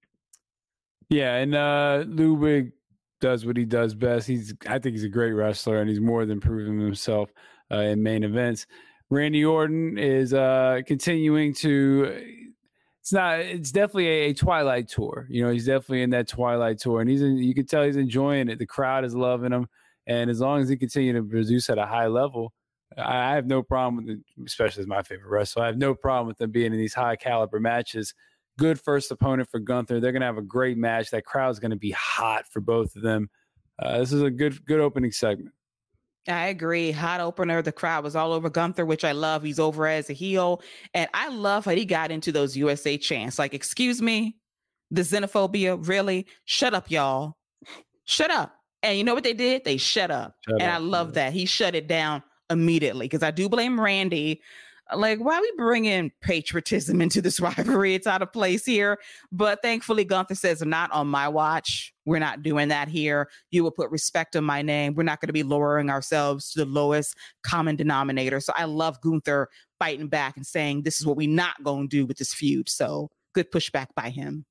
Yeah, and Ludwig does what he does best. I think he's a great wrestler, and he's more than proven himself in main events. Randy Orton is continuing to. It's definitely a Twilight tour. You know, he's definitely in that Twilight tour, and you can tell he's enjoying it. The crowd is loving him, and as long as he continues to produce at a high level, I have no problem with it, especially as my favorite wrestler. I have no problem with them being in these high caliber matches. Good first opponent for Gunther. They're going to have a great match. That crowd's going to be hot for both of them. This is a good opening segment. I agree. Hot opener. The crowd was all over Gunther, which I love. He's over as a heel. And I love how he got into those USA chants. Like, excuse me, the xenophobia, really? Shut up, y'all. Shut up. And you know what they did? They shut up. I love that. He shut it down immediately because I do blame Randy. Like, why are we bringing patriotism into this rivalry? It's out of place here. But thankfully, Gunther says, not on my watch. We're not doing that here. You will put respect on my name. We're not going to be lowering ourselves to the lowest common denominator. So I love Gunther fighting back and saying, this is what we're not going to do with this feud. So good pushback by him.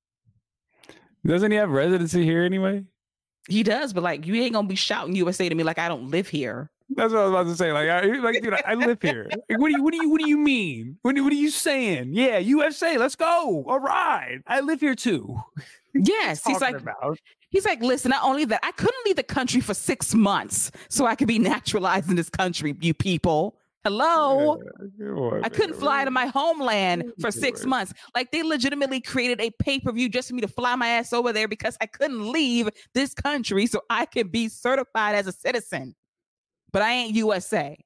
Doesn't he have residency here anyway? He does, but like, you ain't going to be shouting USA to me like I don't live here. That's what I was about to say. I live here. Like, what do you mean? What are you saying? Yeah, USA, let's go. All right, I live here too. Yes, he's like, listen. Not only that, I couldn't leave the country for 6 months so I could be naturalized in this country. You people, hello. I couldn't fly to my homeland for 6 months. Like, they legitimately created a pay-per-view just for me to fly my ass over there because I couldn't leave this country so I could be certified as a citizen. But I ain't USA.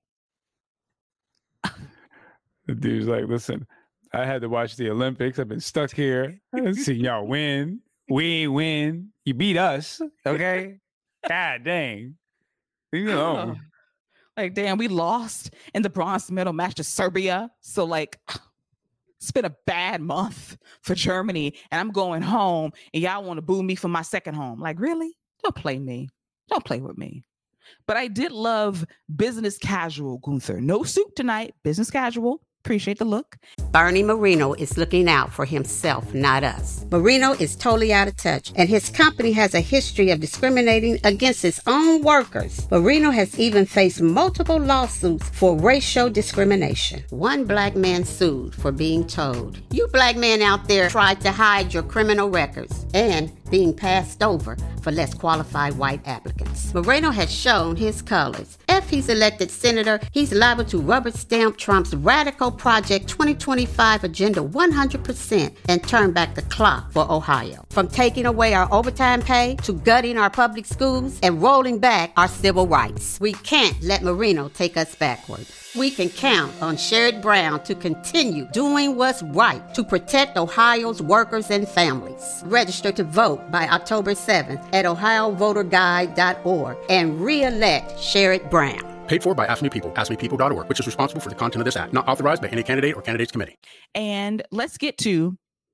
The dude's like, listen, I had to watch the Olympics. I've been stuck here. I didn't see y'all win. We ain't win. You beat us. Okay? God dang. Leave me alone. Like, damn, we lost in the bronze medal match to Serbia. So, like, it's been a bad month for Germany. And I'm going home. And y'all want to boo me for my second home. Like, really? Don't play me. Don't play with me. But I did love business casual Gunther. No suit tonight, business casual. Appreciate the look. Bernie Marino is looking out for himself, not us. Marino is totally out of touch, and his company has a history of discriminating against its own workers. Marino has even faced multiple lawsuits for racial discrimination. One black man sued for being told, "You black men out there tried to hide your criminal records," and being passed over for less qualified white applicants. Moreno has shown his colors. If he's elected senator, he's liable to rubber stamp Trump's radical Project 2025 agenda 100% and turn back the clock for Ohio. From taking away our overtime pay to gutting our public schools and rolling back our civil rights. We can't let Marino take us backward. We can count on Sherrod Brown to continue doing what's right to protect Ohio's workers and families. Register to vote by October 7th at ohiovoterguide.org and re-elect Sherrod Brown. Paid for by Ask Me People, AskMePeople.org, which is responsible for the content of this act. Not authorized by any candidate or candidates committee. And let's get to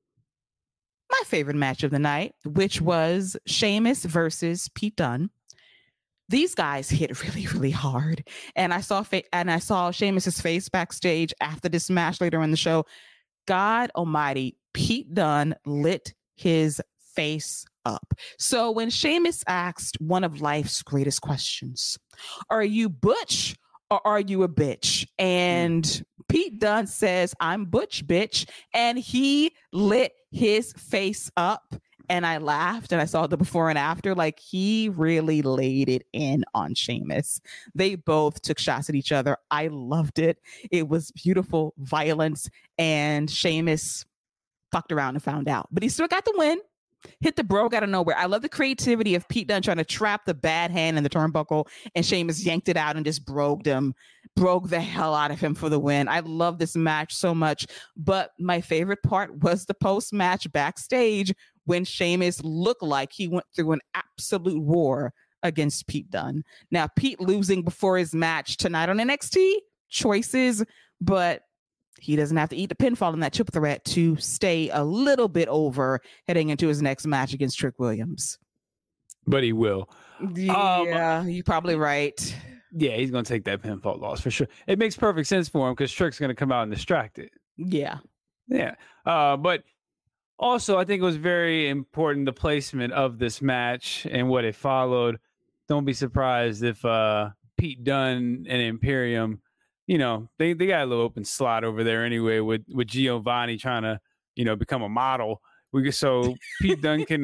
my favorite match of the night, which was Sheamus versus Pete Dunne. These guys hit really, really hard. And I saw Sheamus's face backstage after this match later in the show. God almighty, Pete Dunne lit his face up. So when Sheamus asked one of life's greatest questions, are you Butch or are you a bitch? And Pete Dunne says, I'm Butch, bitch. And he lit his face up. and I laughed and I saw the before and after. Like, he really laid it in on Sheamus. They both took shots at each other. I loved it. It was beautiful violence, and Sheamus fucked around and found out, but he still got the win. Hit the brogue out of nowhere. I love the creativity of Pete Dunne trying to trap the bad hand in the turnbuckle, and Sheamus yanked it out and just brogue the hell out of him for the win. I love this match so much, but my favorite part was the post-match backstage when Sheamus looked like he went through an absolute war against Pete Dunne. Now, Pete losing before his match tonight on NXT, choices, but he doesn't have to eat the pinfall in that triple threat to stay a little bit over heading into his next match against Trick Williams. But he will. Yeah, you're probably right. Yeah, he's going to take that pinfall loss for sure. It makes perfect sense for him because Trick's going to come out and distract it. Yeah. Yeah. But also, I think it was very important, the placement of this match and what it followed. Don't be surprised if Pete Dunne and Imperium, you know, they got a little open slot over there anyway with Giovanni trying to, become a model. So Pete Dunne can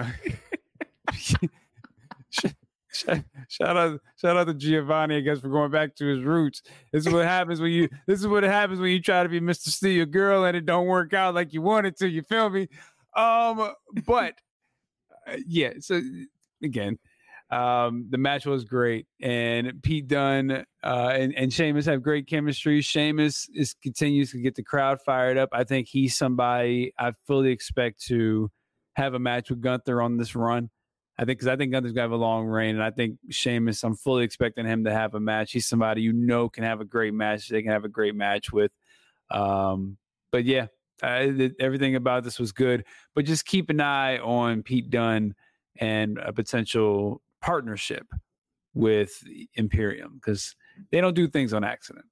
shout out to Giovanni, I guess, for going back to his roots. This is what happens when you try to be Mr. Steal Girl and it don't work out like you want it to. You feel me? But yeah. So again, the match was great, and Pete Dunne and Sheamus have great chemistry. Sheamus continues to get the crowd fired up. I think he's somebody I fully expect to have a match with Gunther on this run. I think Gunther's going to have a long reign, and I think Sheamus, I'm fully expecting him to have a match. He's somebody can have a great match. They can have a great match with. But yeah, everything about this was good. But just keep an eye on Pete Dunne and a potential partnership with Imperium, because they don't do things on accident.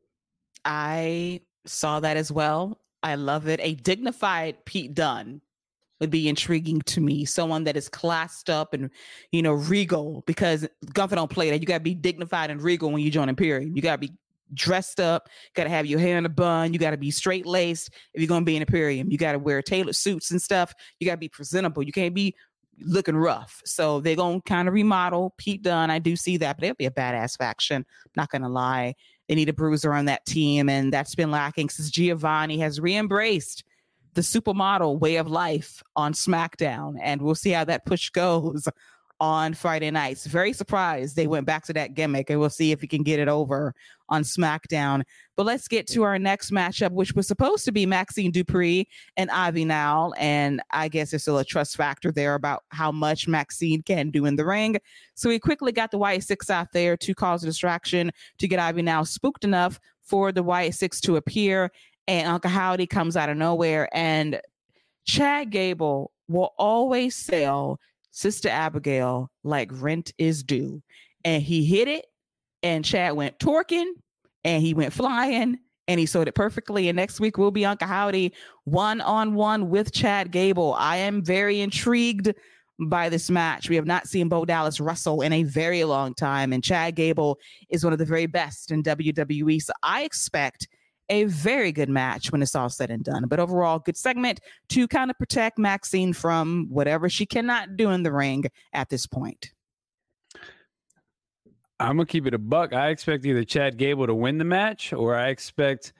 I saw that as well. I love it. A dignified Pete Dunne would be intriguing to me. Someone that is classed up and, regal, because Gunther don't play that. You got to be dignified and regal when you join Imperium. You got to be dressed up, got to have your hair in a bun. You got to be straight laced. If you're going to be in Imperium, you got to wear tailored suits and stuff. You got to be presentable. You can't be looking rough. So they're going to kind of remodel Pete Dunne. I do see that, but it'll be a badass faction. Not going to lie. They need a bruiser on that team, and that's been lacking since Giovanni has re-embraced the supermodel way of life on SmackDown, and we'll see how that push goes on Friday nights. Very surprised they went back to that gimmick, and we'll see if he can get it over on SmackDown. But let's get to our next matchup, which was supposed to be Maxine Dupree and Ivy Nile, and I guess there's still a trust factor there about how much Maxine can do in the ring. So we quickly got the Wyatt Six out there to cause a distraction to get Ivy Nile spooked enough for the Wyatt Six to appear, and Uncle Howdy comes out of nowhere, and Chad Gable will always sell Sister Abigail like rent is due. And he hit it, and Chad went torquing, and he went flying, and he sold it perfectly. And next week will be Uncle Howdy one-on-one with Chad Gable. I am very intrigued by this match. We have not seen Bo Dallas wrestle in a very long time, and Chad Gable is one of the very best in WWE. So I expect a very good match when it's all said and done. But overall, good segment to kind of protect Maxine from whatever she cannot do in the ring at this point. I'm going to keep it a buck. I expect either Chad Gable to win the match, or I expect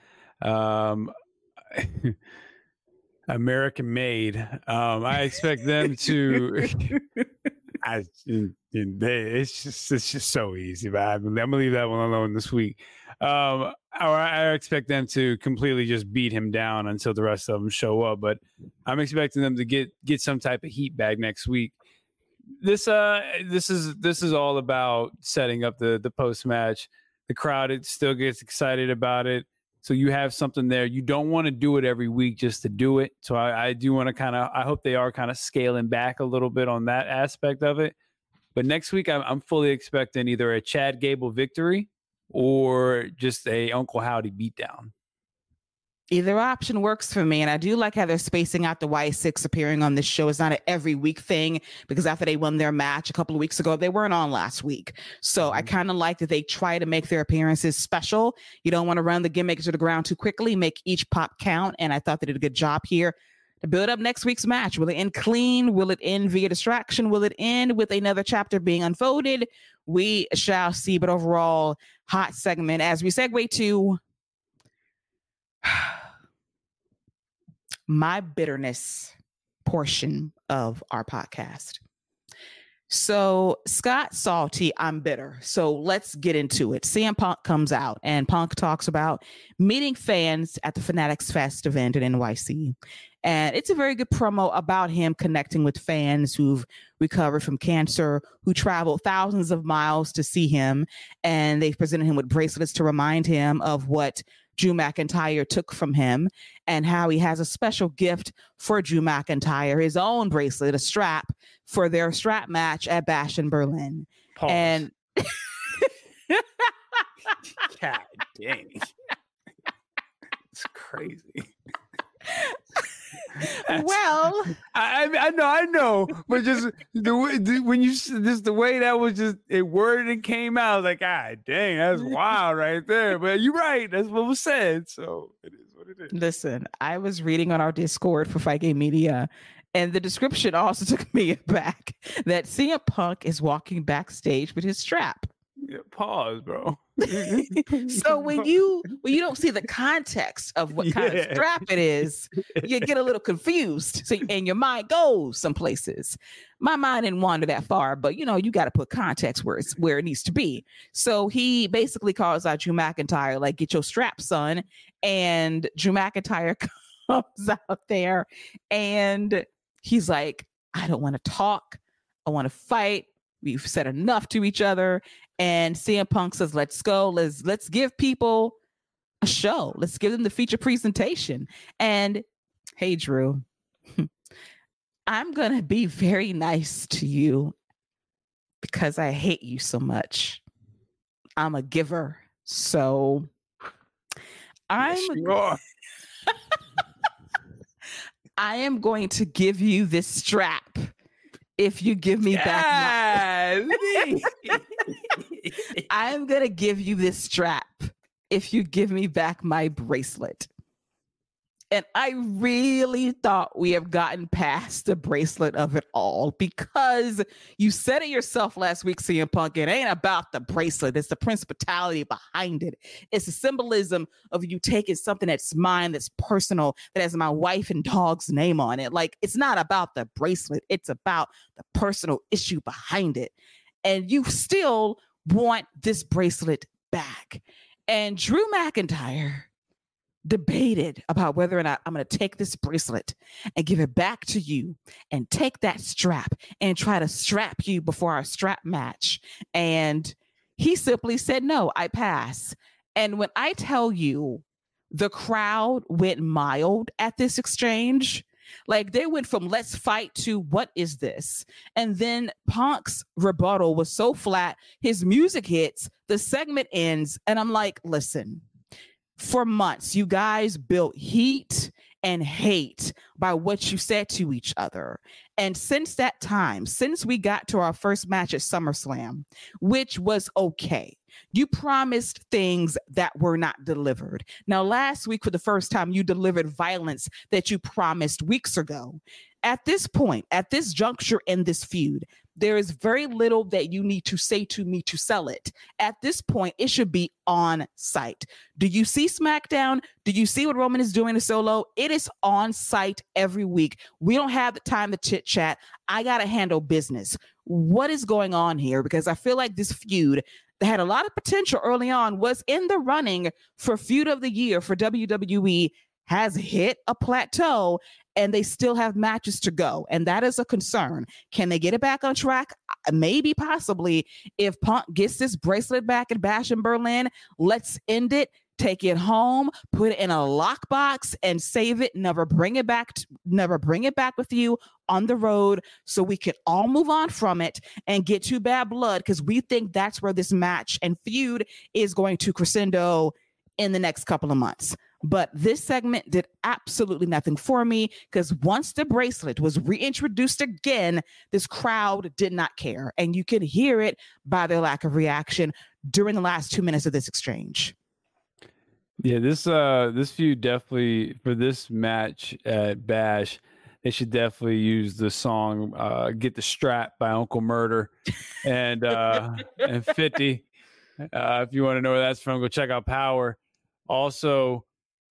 American Made. I expect them to... it's just so easy, but I'm going to leave that one alone this week. I expect them to completely just beat him down until the rest of them show up, but I'm expecting them to get some type of heat back next week. This is all about setting up the post match. The crowd still gets excited about it, so you have something there. You don't want to do it every week just to do it. So I do want to I hope they are kind of scaling back a little bit on that aspect of it. But next week I'm fully expecting either a Chad Gable victory or just a Uncle Howdy beatdown. Either option works for me, and I do like how they're spacing out the Y6 appearing on this show. It's not an every week thing, because after they won their match a couple of weeks ago, they weren't on last week. So I kind of like that they try to make their appearances special. You don't want to run the gimmick to the ground too quickly, make each pop count, and I thought they did a good job here. to build up next week's match. Will it end clean? Will it end via distraction? Will it end with another chapter being unfolded? We shall see. But overall, hot segment as we segue to my bitterness portion of our podcast. So Scott salty, I'm bitter. So let's get into it. CM Punk comes out and Punk talks about meeting fans at the Fanatics Fest event in NYC. And it's a very good promo about him connecting with fans who've recovered from cancer, who traveled thousands of miles to see him. And they've presented him with bracelets to remind him of what Drew McIntyre took from him and how he has a special gift for Drew McIntyre, his own bracelet, a strap for their strap match at Bash in Berlin. Pause. And God dang. It's crazy. Well, I know, but just the way when you just the way that was just it worded and came out, I was like, ah, dang, that's wild right there. But you're right, that's what was said, so it is what it is. Listen, I was reading on our Discord for Fight Game Media, and the description also took me aback that CM Punk is walking backstage with his strap. Yeah, pause, bro. So when you don't see the context of what kind of strap it is, you get a little confused. So and your mind goes some places. My mind didn't wander that far, but you got to put context where it needs to be. So he basically calls out Drew McIntyre, like, get your strap, son. And Drew McIntyre comes out there and he's like, I don't want to talk. I want to fight. We've said enough to each other. And CM Punk says, let's go. Let's give people a show. Let's give them the feature presentation. And hey, Drew, I'm going to be very nice to you because I hate you so much. I'm a giver. So I am going to give you this strap if you give me back I'm going to give you this strap if you give me back my bracelet. And I really thought we have gotten past the bracelet of it all because you said it yourself last week, CM Punk. It ain't about the bracelet. It's the principality behind it. It's the symbolism of you taking something that's mine, that's personal, that has my wife and dog's name on it. Like, it's not about the bracelet. It's about the personal issue behind it. And you still want this bracelet back. And Drew McIntyre debated about whether or not I'm going to take this bracelet and give it back to you and take that strap and try to strap you before our strap match. And he simply said, no, I pass. And when I tell you the crowd went mild at this exchange, like they went from let's fight to what is this? And then Punk's rebuttal was so flat, his music hits, the segment ends. And I'm like, listen, for months, you guys built heat and hate by what you said to each other. And since that time, since we got to our first match at SummerSlam, which was okay, you promised things that were not delivered. Now, last week, for the first time, you delivered violence that you promised weeks ago. At this point, at this juncture in this feud, there is very little that you need to say to me to sell it. At this point, it should be on site. Do you see SmackDown? Do you see what Roman is doing to Solo? It is on site every week. We don't have the time to chit chat. I got to handle business. What is going on here? Because I feel like this feud that had a lot of potential early on was in the running for feud of the year for WWE has hit a plateau and they still have matches to go. And that is a concern. Can they get it back on track? Maybe, possibly. If Punk gets this bracelet back at Bash in Berlin, let's end it, take it home, put it in a lockbox and save it. Never bring it back with you on the road so we can all move on from it and get to Bad Blood, because we think that's where this match and feud is going to crescendo in the next couple of months. But this segment did absolutely nothing for me because once the bracelet was reintroduced again, this crowd did not care. And you can hear it by their lack of reaction during the last 2 minutes of this exchange. Yeah, this feud definitely, for this match at Bash, they should definitely use the song "Get the Strap" by Uncle Murder and 50. If you want to know where that's from, go check out Power. Also,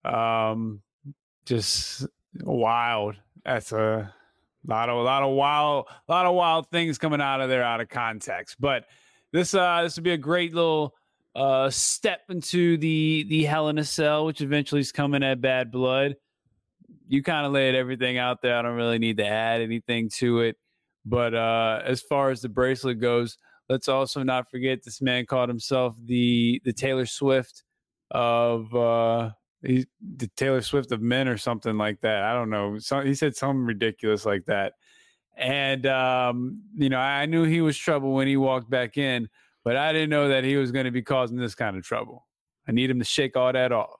just wild. That's a lot of wild things coming out of there out of context. But this would be a great little step into the Hell in a Cell, which eventually is coming at Bad Blood. You kind of laid everything out there. I don't really need to add anything to it. But as far as the bracelet goes, let's also not forget this man called himself the Taylor Swift of the Taylor Swift of men or something like that. I don't know. He said something ridiculous like that. And, I knew he was trouble when he walked back in, but I didn't know that he was going to be causing this kind of trouble. I need him to shake all that off.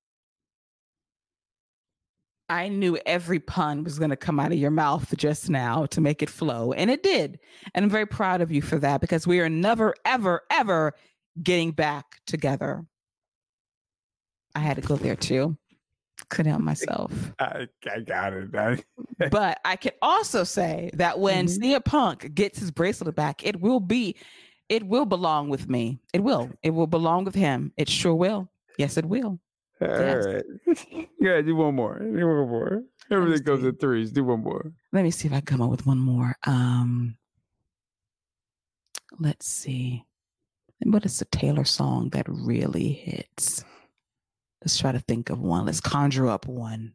I knew every pun was going to come out of your mouth just now to make it flow. And it did. And I'm very proud of you for that, because we are never, ever, ever getting back together. I had to go there too. Couldn't help myself. I got it. But I can also say that when CM Punk gets his bracelet back, it will belong with me. It will belong with him. It sure will. Yes, it will. All right. Yeah, do one more. Everything goes in threes. Do one more. Let me see if I come up with one more. Let's see. What is the Taylor song that really hits? Let's try to think of one. Let's conjure up one.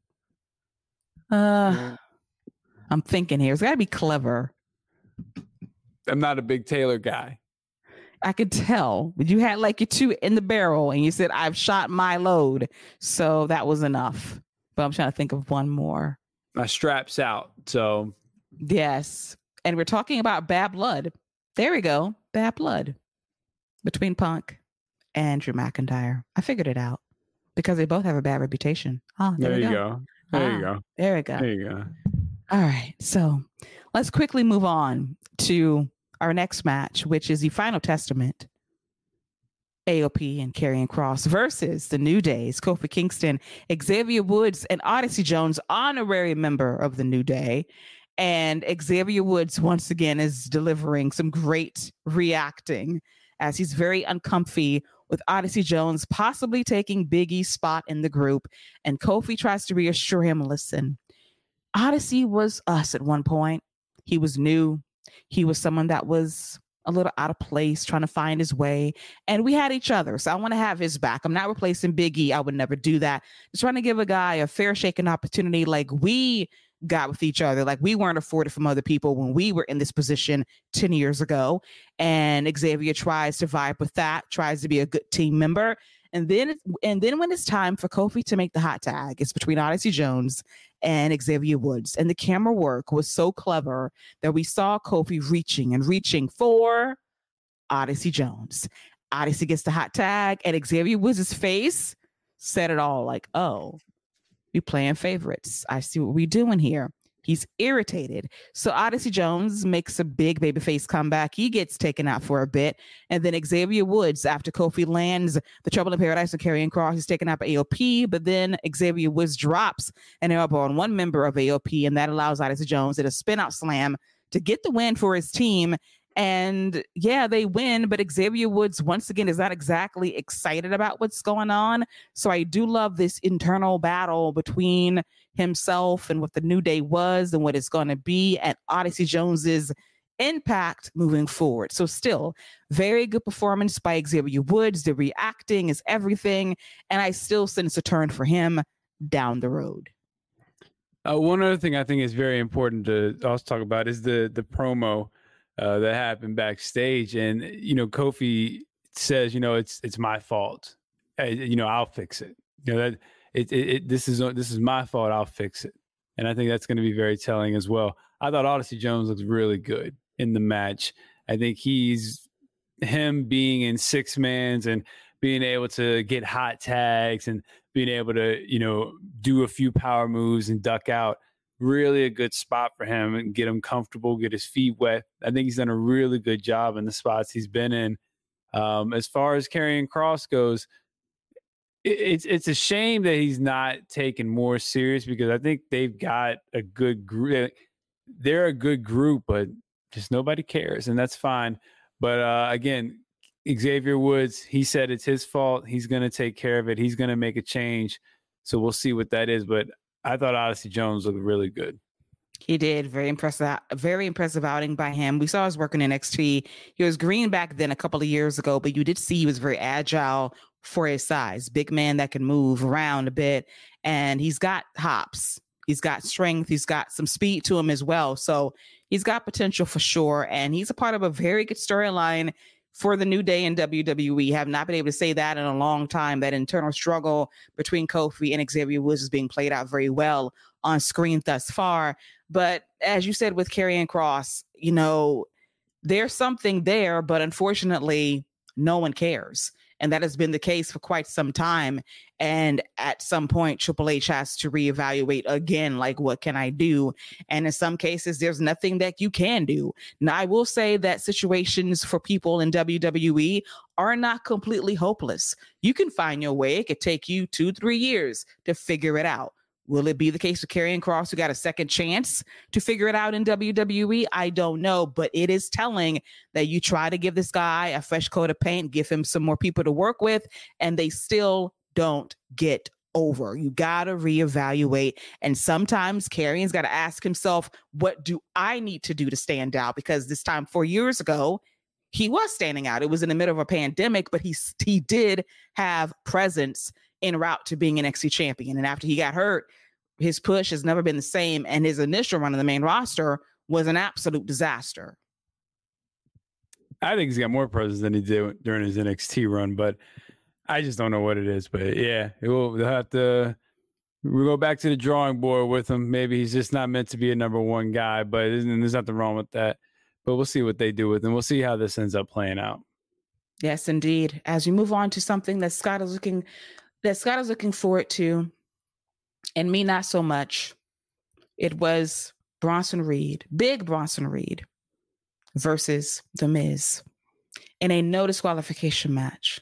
I'm thinking here. It's got to be clever. I'm not a big Taylor guy. I could tell. But you had like your two in the barrel and you said, I've shot my load. So that was enough. But I'm trying to think of one more. My strap's out. So. Yes. And we're talking about Bad Blood. There we go. Bad Blood. Between Punk and Drew McIntyre. I figured it out. Because they both have a bad reputation. Oh, there you go. There you go. There we go. There you go. All right. So let's quickly move on to our next match, which is the Final Testament. AOP and Karrion Kross versus the New Days, Kofi Kingston, Xavier Woods, and Odyssey Jones, honorary member of the New Day. And Xavier Woods, once again, is delivering some great reacting as he's very uncomfy with Odyssey Jones possibly taking Big E's spot in the group. And Kofi tries to reassure him, listen, Odyssey was us at one point. He was new. He was someone that was a little out of place, trying to find his way. And we had each other. So I want to have his back. I'm not replacing Big E. I would never do that. Just trying to give a guy a fair shaking opportunity like we got with each other, like we weren't afforded from other people when we were in this position 10 years ago. And Xavier tries to vibe with that, tries to be a good team member. And then when it's time for Kofi to make the hot tag, it's between Odyssey Jones and Xavier Woods. And the camera work was so clever that we saw Kofi reaching for Odyssey Jones. Odyssey gets the hot tag, and Xavier Woods' face said it all, like, oh, we playing favorites. I see what we doing here. He's irritated. So Odyssey Jones makes a big babyface comeback. He gets taken out for a bit. And then Xavier Woods, after Kofi lands the Trouble in Paradise and Karrion Kross, he's taken out by AOP. But then Xavier Woods drops an elbow on one member of AOP, and that allows Odyssey Jones to spin out slam to get the win for his team. And yeah, they win, but Xavier Woods, once again, is not exactly excited about what's going on. So I do love this internal battle between himself and what the New Day was and what it's going to be, and Odyssey Jones's impact moving forward. So still, very good performance by Xavier Woods. The reacting is everything. And I still sense a turn for him down the road. One other thing I think is very important to also talk about is the promo that happened backstage. And, Kofi says, it's my fault. I'll fix it. That this is my fault. I'll fix it. And I think that's going to be very telling as well. I thought Odyssey Jones looked really good in the match. I think him being in six mans and being able to get hot tags and being able to, do a few power moves and duck out. Really a good spot for him and get him comfortable, get his feet wet. I think he's done a really good job in the spots he's been in. As far as Karrion Kross goes, it's a shame that he's not taken more serious, because I think they've got a good group. They're a good group, but just nobody cares, and that's fine. But again, Xavier Woods, he said it's his fault. He's going to take care of it. He's going to make a change. So we'll see what that is. But I thought Odyssey Jones looked really good. He did. Very impressive outing by him. We saw his work in NXT. He was green back then a couple of years ago, but you did see he was very agile for his size. Big man that can move around a bit. And he's got hops. He's got strength. He's got some speed to him as well. So he's got potential for sure. And he's a part of a very good storyline for the New Day in WWE. Have not been able to say that in a long time. That internal struggle between Kofi and Xavier Woods is being played out very well on screen thus far. But as you said with Karrion Kross, you know, there's something there, but unfortunately, no one cares. And that has been the case for quite some time. And at some point, Triple H has to reevaluate again, like, what can I do? And in some cases, there's nothing that you can do. Now, I will say that situations for people in WWE are not completely hopeless. You can find your way. It could take you 2-3 years to figure it out. Will it be the case with Karrion Kross, who got a second chance to figure it out in WWE? I don't know, but it is telling that you try to give this guy a fresh coat of paint, give him some more people to work with, and they still don't get over. You got to reevaluate. And sometimes Karrion's got to ask himself, what do I need to do to stand out? Because this time 4 years ago, he was standing out. It was in the middle of a pandemic, but he did have presence en route to being an NXT champion. And after he got hurt, his push has never been the same. And his initial run on the main roster was an absolute disaster. I think he's got more presence than he did during his NXT run, but I just don't know what it is. But yeah, they'll have to we'll go back to the drawing board with him. Maybe he's just not meant to be a number one guy, but there's nothing wrong with that. But we'll see what they do with him. We'll see how this ends up playing out. Yes, indeed. As we move on to something that Scott is looking forward to, and me not so much, it was Bronson Reed, big Bronson Reed, versus The Miz in a no disqualification match.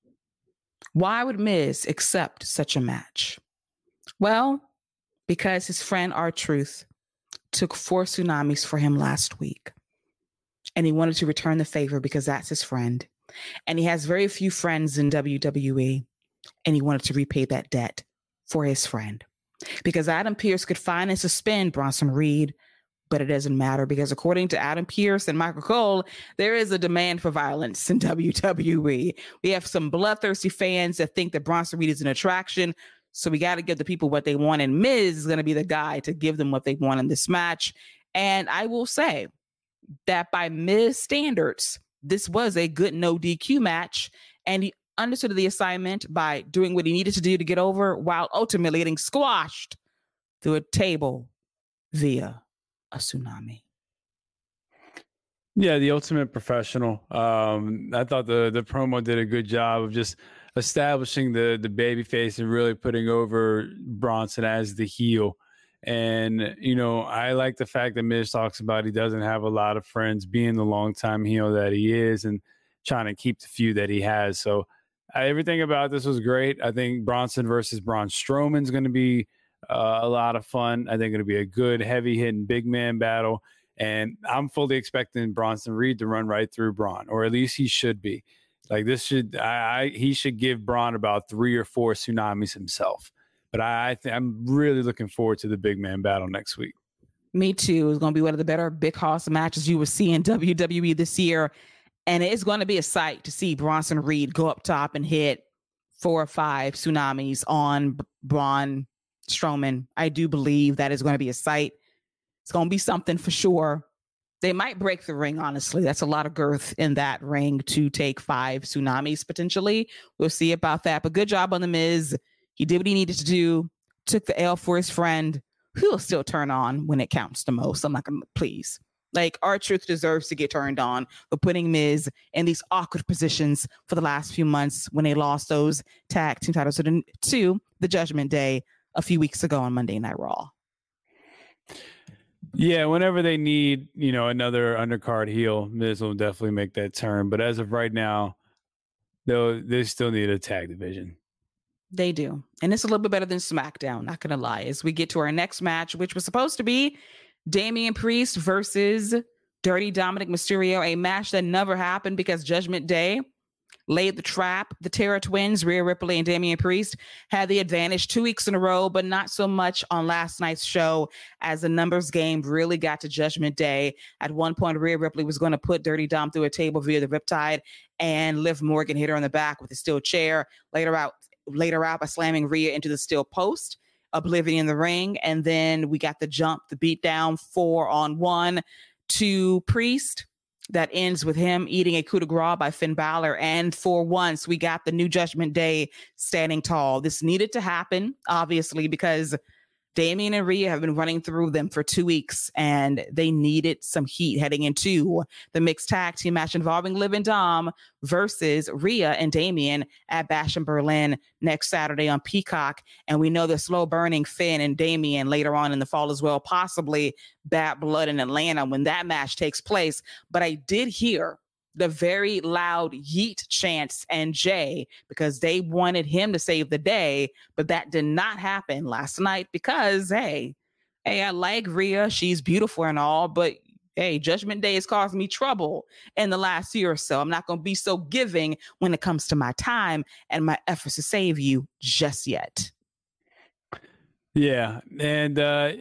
Why would Miz accept such a match? Well, because his friend R-Truth took 4 tsunamis for him last week. And he wanted to return the favor because that's his friend. And he has very few friends in WWE. And he wanted to repay that debt for his friend. Because Adam Pearce could fine and suspend Bronson Reed, but it doesn't matter because according to Adam Pearce and Michael Cole, there is a demand for violence in WWE. We have some bloodthirsty fans that think that Bronson Reed is an attraction. So we got to give the people what they want. And Miz is going to be the guy to give them what they want in this match. And I will say that by Miz standards, this was a good no DQ match. And he understood the assignment by doing what he needed to do to get over while ultimately getting squashed through a table via a tsunami. Yeah, the ultimate professional. I thought the promo did a good job of just establishing the baby face and really putting over Bronson as the heel. And, you know, I like the fact that Miz talks about he doesn't have a lot of friends, being the longtime heel that he is and trying to keep the few that he has. So everything about this was great. I think Bronson versus Braun Strowman is going to be a lot of fun. I think it'll be a good, heavy-hitting big man battle. And I'm fully expecting Bronson Reed to run right through Braun, or at least he should be. Like this he should give Braun about 3 or 4 tsunamis himself. But I'm really looking forward to the big man battle next week. Me too. It's going to be one of the better big house matches you will see in WWE this year. And it's going to be a sight to see Bronson Reed go up top and hit 4 or 5 tsunamis on Braun Strowman. I do believe that is going to be a sight. It's going to be something for sure. They might break the ring, honestly. That's a lot of girth in that ring to take 5 tsunamis potentially. We'll see about that. But good job on The Miz. He did what he needed to do, took the L for his friend, who will still turn on when it counts the most. I'm not going to, please. Like, R-Truth deserves to get turned on for putting Miz in these awkward positions for the last few months when they lost those tag team titles to the Judgment Day a few weeks ago on Monday Night Raw. Yeah, whenever they need, you know, another undercard heel, Miz will definitely make that turn. But as of right now, they still need a tag division. They do. And it's a little bit better than SmackDown, not going to lie. As we get to our next match, which was supposed to be Damian Priest versus Dirty Dominic Mysterio, a match that never happened because Judgment Day laid the trap. The Terra Twins, Rhea Ripley and Damian Priest, had the advantage 2 weeks in a row, but not so much on last night's show as the numbers game really got to Judgment Day. At one point, Rhea Ripley was going to put Dirty Dom through a table via the Riptide, and Liv Morgan hit her in the back with a steel chair. Later out by slamming Rhea into the steel post, Oblivion in the ring. And then we got the jump, the beatdown 4-on-1 to Priest. That ends with him eating a coup de grace by Finn Balor. And for once, we got the new Judgment Day standing tall. This needed to happen, obviously, because Damian and Rhea have been running through them for 2 weeks, and they needed some heat heading into the mixed tag team match involving Liv and Dom versus Rhea and Damian at Bash in Berlin next Saturday on Peacock. And we know the slow burning Finn and Damian later on in the fall as well, possibly Bad Blood in Atlanta when that match takes place. But I did hear the very loud yeet chants and Jay because they wanted him to save the day, but that did not happen last night because, hey, I like Rhea. She's beautiful and all, but hey, Judgment Day has caused me trouble in the last year or so. I'm not going to be so giving when it comes to my time and my efforts to save you just yet. Yeah. And,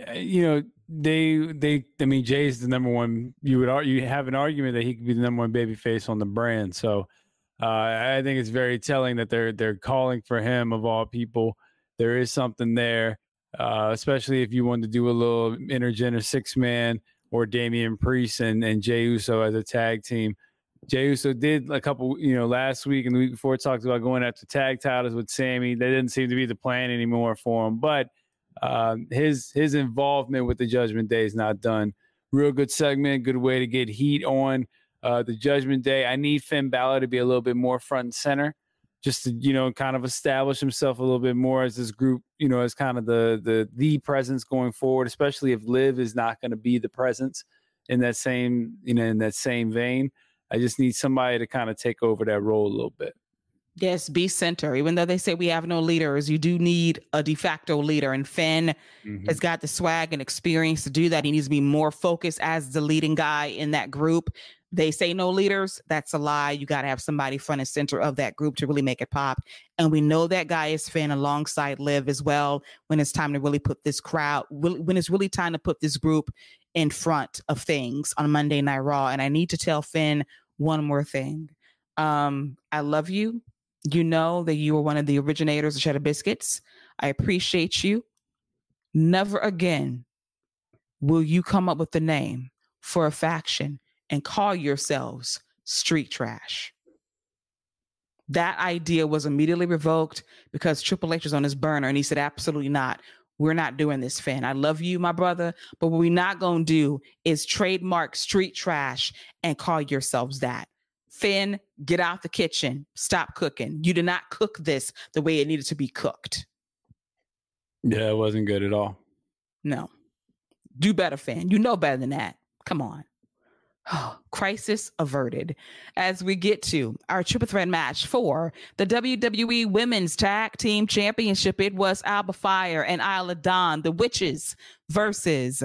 Jay's the number one. You have an argument that he could be the number one babyface on the brand. So I think it's very telling that they're calling for him of all people. There is something there, especially if you want to do a little intergender 6-man or Damian Priest and Jey Uso as a tag team. Jey Uso did a couple, last week and the week before talked about going after tag titles with Sammy. That didn't seem to be the plan anymore for him, but his involvement with the Judgment Day is not done. Real good segment, good way to get heat on the Judgment Day. I need Finn Balor to be a little bit more front and center, just to kind of establish himself a little bit more as this group, as kind of the presence going forward, especially if Liv is not going to be the presence in that same vein. I just need somebody to kind of take over that role a little bit. Yes, be center. Even though they say we have no leaders, you do need a de facto leader. And Finn has got the swag and experience to do that. He needs to be more focused as the leading guy in that group. They say no leaders. That's a lie. You got to have somebody front and center of that group to really make it pop. And we know that guy is Finn alongside Liv as well when it's time to really put this when it's really time to put this group in front of things on Monday Night Raw. And I need to tell Finn one more thing. I love you. You know that you were one of the originators of Cheddar Biscuits. I appreciate you. Never again will you come up with the name for a faction and call yourselves Street Trash. That idea was immediately revoked because Triple H was on his burner and he said, absolutely not. We're not doing this, Finn. I love you, my brother, but what we're not going to do is trademark Street Trash and call yourselves that. Finn, get out the kitchen. Stop cooking. You did not cook this the way it needed to be cooked. Yeah, it wasn't good at all. No. Do better, Finn. You know better than that. Come on. Crisis averted. As we get to our triple threat match for the WWE Women's Tag Team Championship, it was Alba Fire and Isla Dawn, the Witches, versus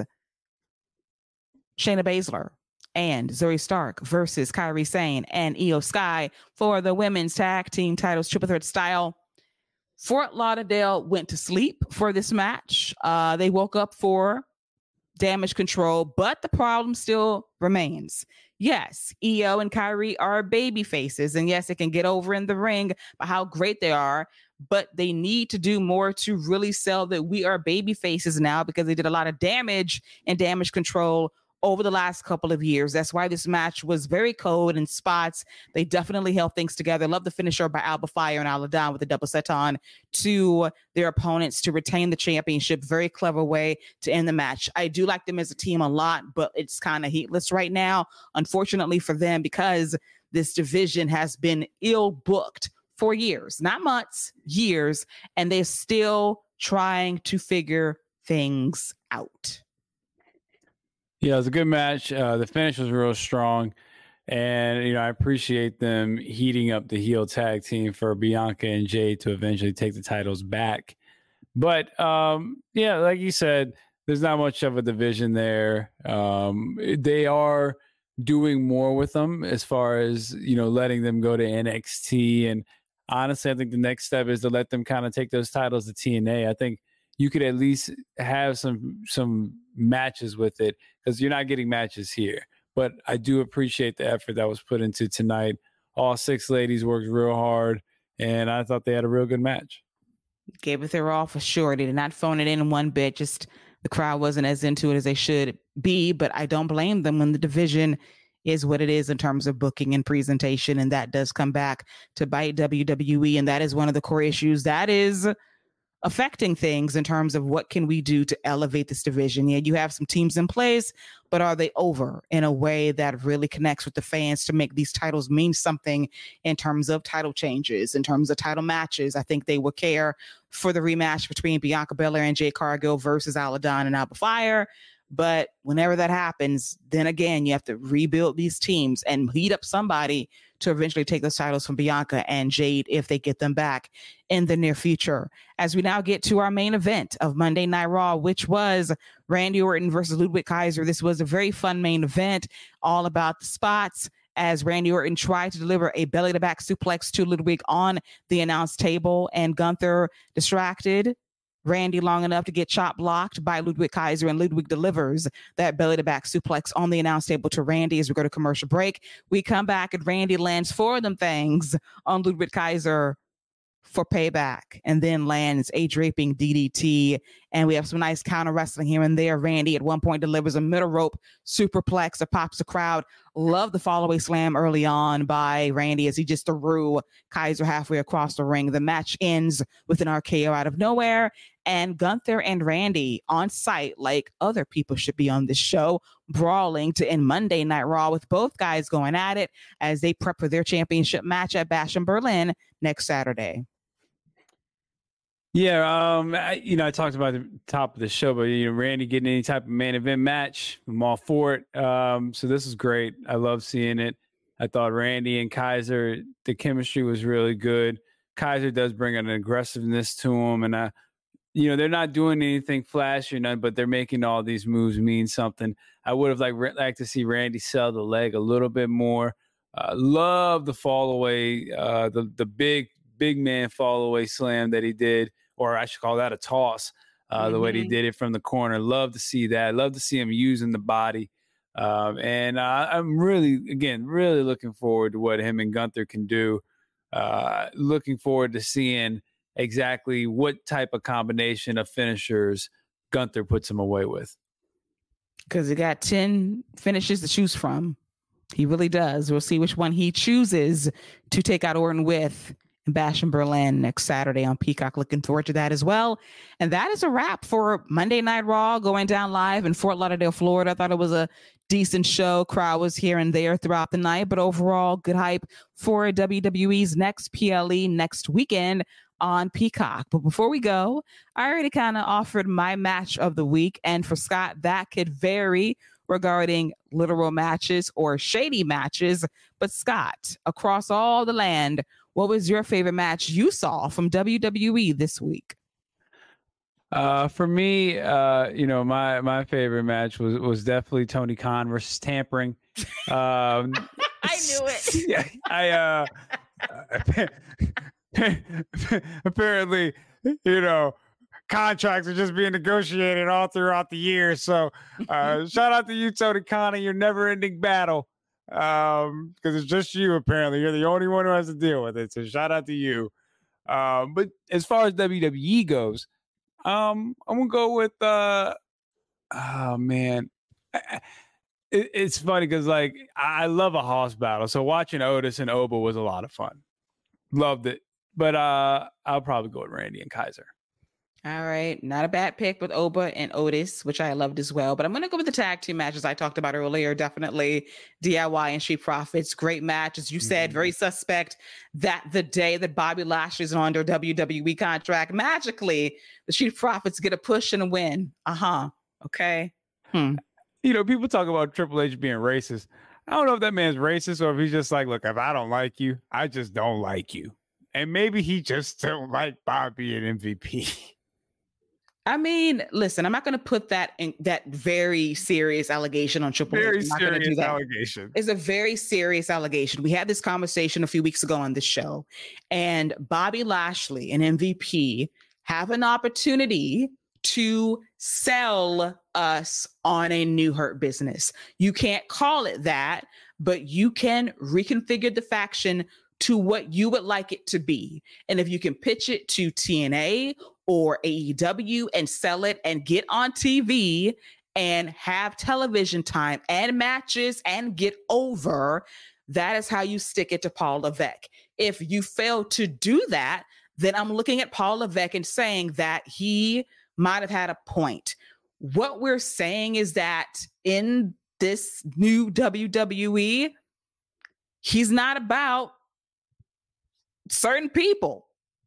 Shayna Baszler and Zoe Stark versus Kairi Sane and Io Sky for the women's tag team titles, triple threat style. Fort Lauderdale went to sleep for this match. They woke up for Damage Control, but the problem still remains. Yes, Io and Kairi are baby faces, and yes, it can get over in the ring by how great they are, but they need to do more to really sell that we are baby faces now because they did a lot of damage in Damage Control over the last couple of years. That's why this match was very cold in spots. They definitely held things together. Love the finisher by Alba Fire and Isla Dawn with a double set-on to their opponents to retain the championship. Very clever way to end the match. I do like them as a team a lot, but it's kind of heatless right now, unfortunately for them, because this division has been ill-booked for years, not months, years, and they're still trying to figure things out. Yeah, it was a good match. The finish was real strong. And, I appreciate them heating up the heel tag team for Bianca and Jade to eventually take the titles back. But, yeah, like you said, there's not much of a division there. They are doing more with them as far as, letting them go to NXT. And honestly, I think the next step is to let them kind of take those titles to TNA. I think you could at least have some matches with it, because you're not getting matches here. But I do appreciate the effort that was put into tonight. All 6 ladies worked real hard, and I thought they had a real good match. Gave it their all for sure. They did not phone it in one bit. Just the crowd wasn't as into it as they should be, but I don't blame them when the division is what it is in terms of booking and presentation, and that does come back to bite WWE, and that is one of the core issues that is affecting things in terms of what can we do to elevate this division. Yeah, you have some teams in place, but are they over in a way that really connects with the fans to make these titles mean something in terms of title changes, in terms of title matches? I think they will care for the rematch between Bianca Belair and Jade Cargill versus Aladon and Alba Fire. But whenever that happens, then again, you have to rebuild these teams and heat up somebody to eventually take those titles from Bianca and Jade if they get them back in the near future. As we now get to our main event of Monday Night Raw, which was Randy Orton versus Ludwig Kaiser. This was a very fun main event, all about the spots, as Randy Orton tried to deliver a belly-to-back suplex to Ludwig on the announce table, and Gunther distracted Randy long enough to get chop blocked by Ludwig Kaiser, and Ludwig delivers that belly-to-back suplex on the announce table to Randy. As we go to commercial break, we come back and Randy lands 4 of them things on Ludwig Kaiser for payback, and then lands a draping DDT. And we have some nice counter wrestling here and there. Randy at one point delivers a middle rope superplex that pops the crowd. Love the follow-away slam early on by Randy as he just threw Kaiser halfway across the ring. The match ends with an RKO out of nowhere, and Gunther and Randy on site, like other people should be on this show, brawling to end Monday Night Raw, with both guys going at it as they prep for their championship match at Bash in Berlin next Saturday. Yeah, I talked about the top of the show, but Randy getting any type of main event match, I'm all for it. So this is great. I love seeing it. I thought Randy and Kaiser, the chemistry was really good. Kaiser does bring an aggressiveness to him, and they're not doing anything flashy or nothing, but they're making all these moves mean something. I would have liked to see Randy sell the leg a little bit more. Love the fall away, the big man fall away slam that he did. Or I should call that a toss, the way he did it from the corner. Love to see that. Love to see him using the body. And I'm really looking forward to what him and Gunther can do. Looking forward to seeing exactly what type of combination of finishers Gunther puts him away with. Because he got 10 finishes to choose from. He really does. We'll see which one he chooses to take out Orton with Bash in Berlin next Saturday on Peacock. Looking forward to that as well. And that is a wrap for Monday Night Raw, going down live in Fort Lauderdale, Florida. I thought it was a decent show. Crowd was here and there throughout the night, but overall good hype for WWE's next PLE next weekend on Peacock. But before we go, I already kind of offered my match of the week. And for Scott, that could vary regarding literal matches or shady matches. But Scott, across all the land, what was your favorite match you saw from WWE this week? For me, my favorite match was definitely Tony Khan versus Tampering. I knew it. Yeah, apparently, contracts are just being negotiated all throughout the year. So, shout out to you, Tony Khan, and your never-ending battle. Because it's just you, apparently. You're the only one who has to deal with it. So shout out to you. But as far as WWE goes, I'm gonna go with it's funny because I love a Hoss battle. So watching Otis and Oba was a lot of fun. Loved it. But I'll probably go with Randy and Kaiser. All right. Not a bad pick with Oba and Otis, which I loved as well. But I'm going to go with the tag team matches I talked about earlier. Definitely DIY and Street Profits. Great match. As you said, very suspect that the day that Bobby Lashley's under WWE contract, magically, the Street Profits get a push and a win. Okay. People talk about Triple H being racist. I don't know if that man's racist or if he's just like, look, if I don't like you, I just don't like you. And maybe he just don't like Bobby and MVP. I mean, listen, I'm not going to put that very serious allegation on Triple H. Very serious allegation. It's a very serious allegation. We had this conversation a few weeks ago on this show, and Bobby Lashley and MVP have an opportunity to sell us on a new Hurt Business. You can't call it that, but you can reconfigure the faction to what you would like it to be. And if you can pitch it to TNA or AEW and sell it and get on TV and have television time and matches and get over, that is how you stick it to Paul Levesque. If you fail to do that, then I'm looking at Paul Levesque and saying that he might have had a point. What we're saying is that in this new WWE, he's not about certain people.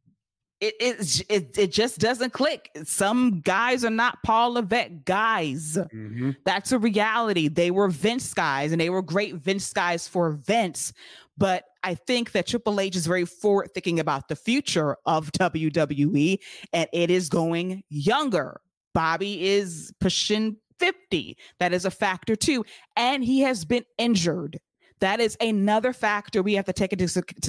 It just doesn't click. Some guys are not Paul Levesque guys. Mm-hmm. That's a reality. They were Vince guys, and they were great Vince guys for Vince. But I think that Triple H is very forward thinking about the future of WWE, and it is going younger. Bobby is pushing 50. That is a factor too. And he has been injured. That is another factor we have to take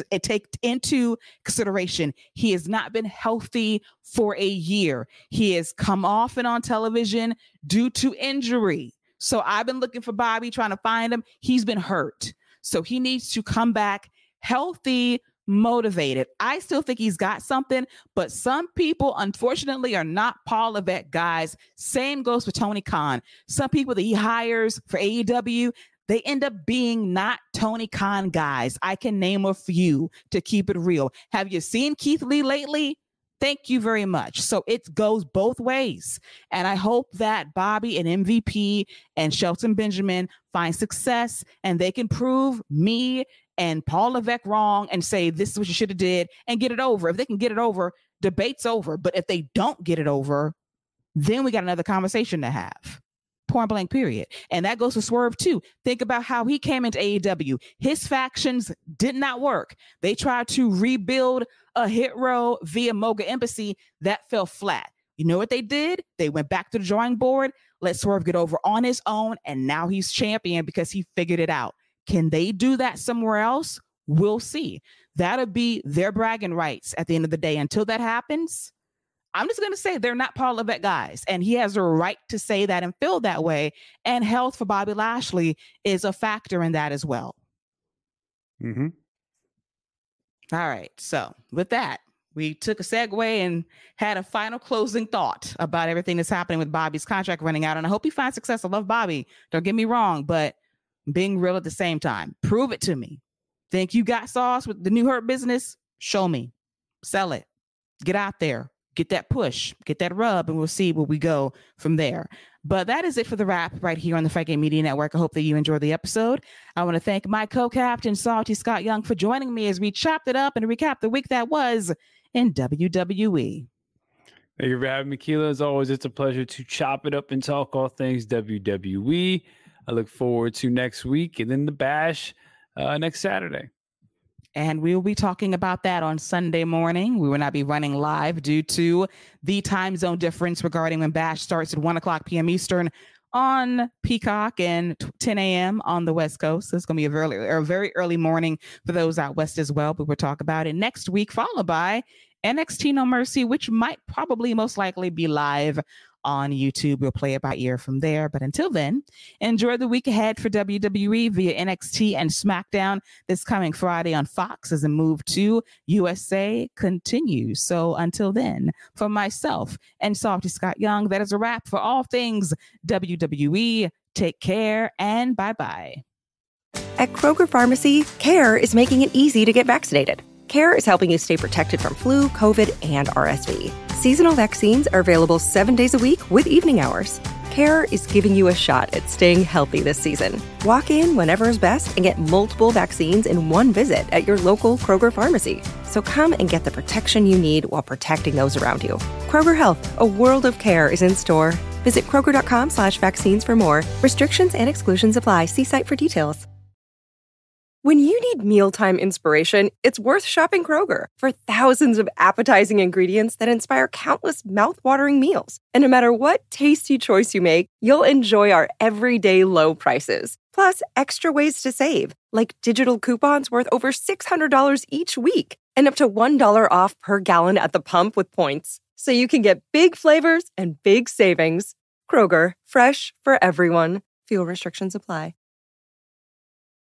into consideration. He has not been healthy for a year. He has come off and on television due to injury. So I've been looking for Bobby, trying to find him. He's been hurt. So he needs to come back healthy, motivated. I still think he's got something, but some people, unfortunately, are not Paul Levesque guys. Same goes for Tony Khan. Some people that he hires for AEW, they end up being not Tony Khan guys. I can name a few to keep it real. Have you seen Keith Lee lately? Thank you very much. So it goes both ways. And I hope that Bobby and MVP and Shelton Benjamin find success and they can prove me and Paul Levesque wrong and say, this is what you should have did and get it over. If they can get it over, debate's over. But if they don't get it over, then we got another conversation to have. Point blank, period. And that goes to Swerve too. Think about how he came into AEW. His factions did not work. They tried to rebuild a hit row via Moga Embassy. That fell flat. You know what they did? They went back to the drawing board, let Swerve get over on his own, and now he's champion because he figured it out. Can they do that somewhere else? We'll see. That'll be their bragging rights at the end of the day. Until that happens, I'm just going to say they're not Paul Levesque guys, and he has a right to say that and feel that way. And health for Bobby Lashley is a factor in that as well. Mm-hmm. All right. So with that, we took a segue and had a final closing thought about everything that's happening with Bobby's contract running out. And I hope he finds success. I love Bobby. Don't get me wrong, but being real at the same time. Prove it to me. Think you got sauce with the new Hurt Business? Show me. Sell it. Get out there. Get that push, get that rub, and we'll see where we go from there. But that is it for the wrap right here on the Fight Game Media Network. I hope that you enjoyed the episode. I want to thank my co-captain, Salty Scott Young, for joining me as we chopped it up and recap the week that was in WWE. Thank you for having me, Keila. As always, it's a pleasure to chop it up and talk all things WWE. I look forward to next week and then the Bash next Saturday. And we will be talking about that on Sunday morning. We will not be running live due to the time zone difference regarding when Bash starts at 1:00 p.m. Eastern on Peacock and 10 a.m. on the West Coast. So it's going to be a very early morning for those out West as well. But we'll talk about it next week, followed by NXT No Mercy, which might probably most likely be live on YouTube. We'll play it by ear from there. But until then, enjoy the week ahead for WWE via NXT and SmackDown this coming Friday on Fox as a move to USA continues. So until then, for myself and Salty Scott Young, that is a wrap for all things WWE. Take care and bye-bye. At Kroger Pharmacy, CARE is making it easy to get vaccinated. CARE is helping you stay protected from flu, COVID, and RSV. Seasonal vaccines are available 7 days a week with evening hours. CARE is giving you a shot at staying healthy this season. Walk in whenever is best and get multiple vaccines in one visit at your local Kroger Pharmacy. So come and get the protection you need while protecting those around you. Kroger Health, a world of care is in store. Visit Kroger.com/vaccines for more. Restrictions and exclusions apply. See site for details. When you need mealtime inspiration, it's worth shopping Kroger for thousands of appetizing ingredients that inspire countless mouth-watering meals. And no matter what tasty choice you make, you'll enjoy our everyday low prices. Plus, extra ways to save, like digital coupons worth over $600 each week and up to $1 off per gallon at the pump with points. So you can get big flavors and big savings. Kroger, fresh for everyone. Fuel restrictions apply.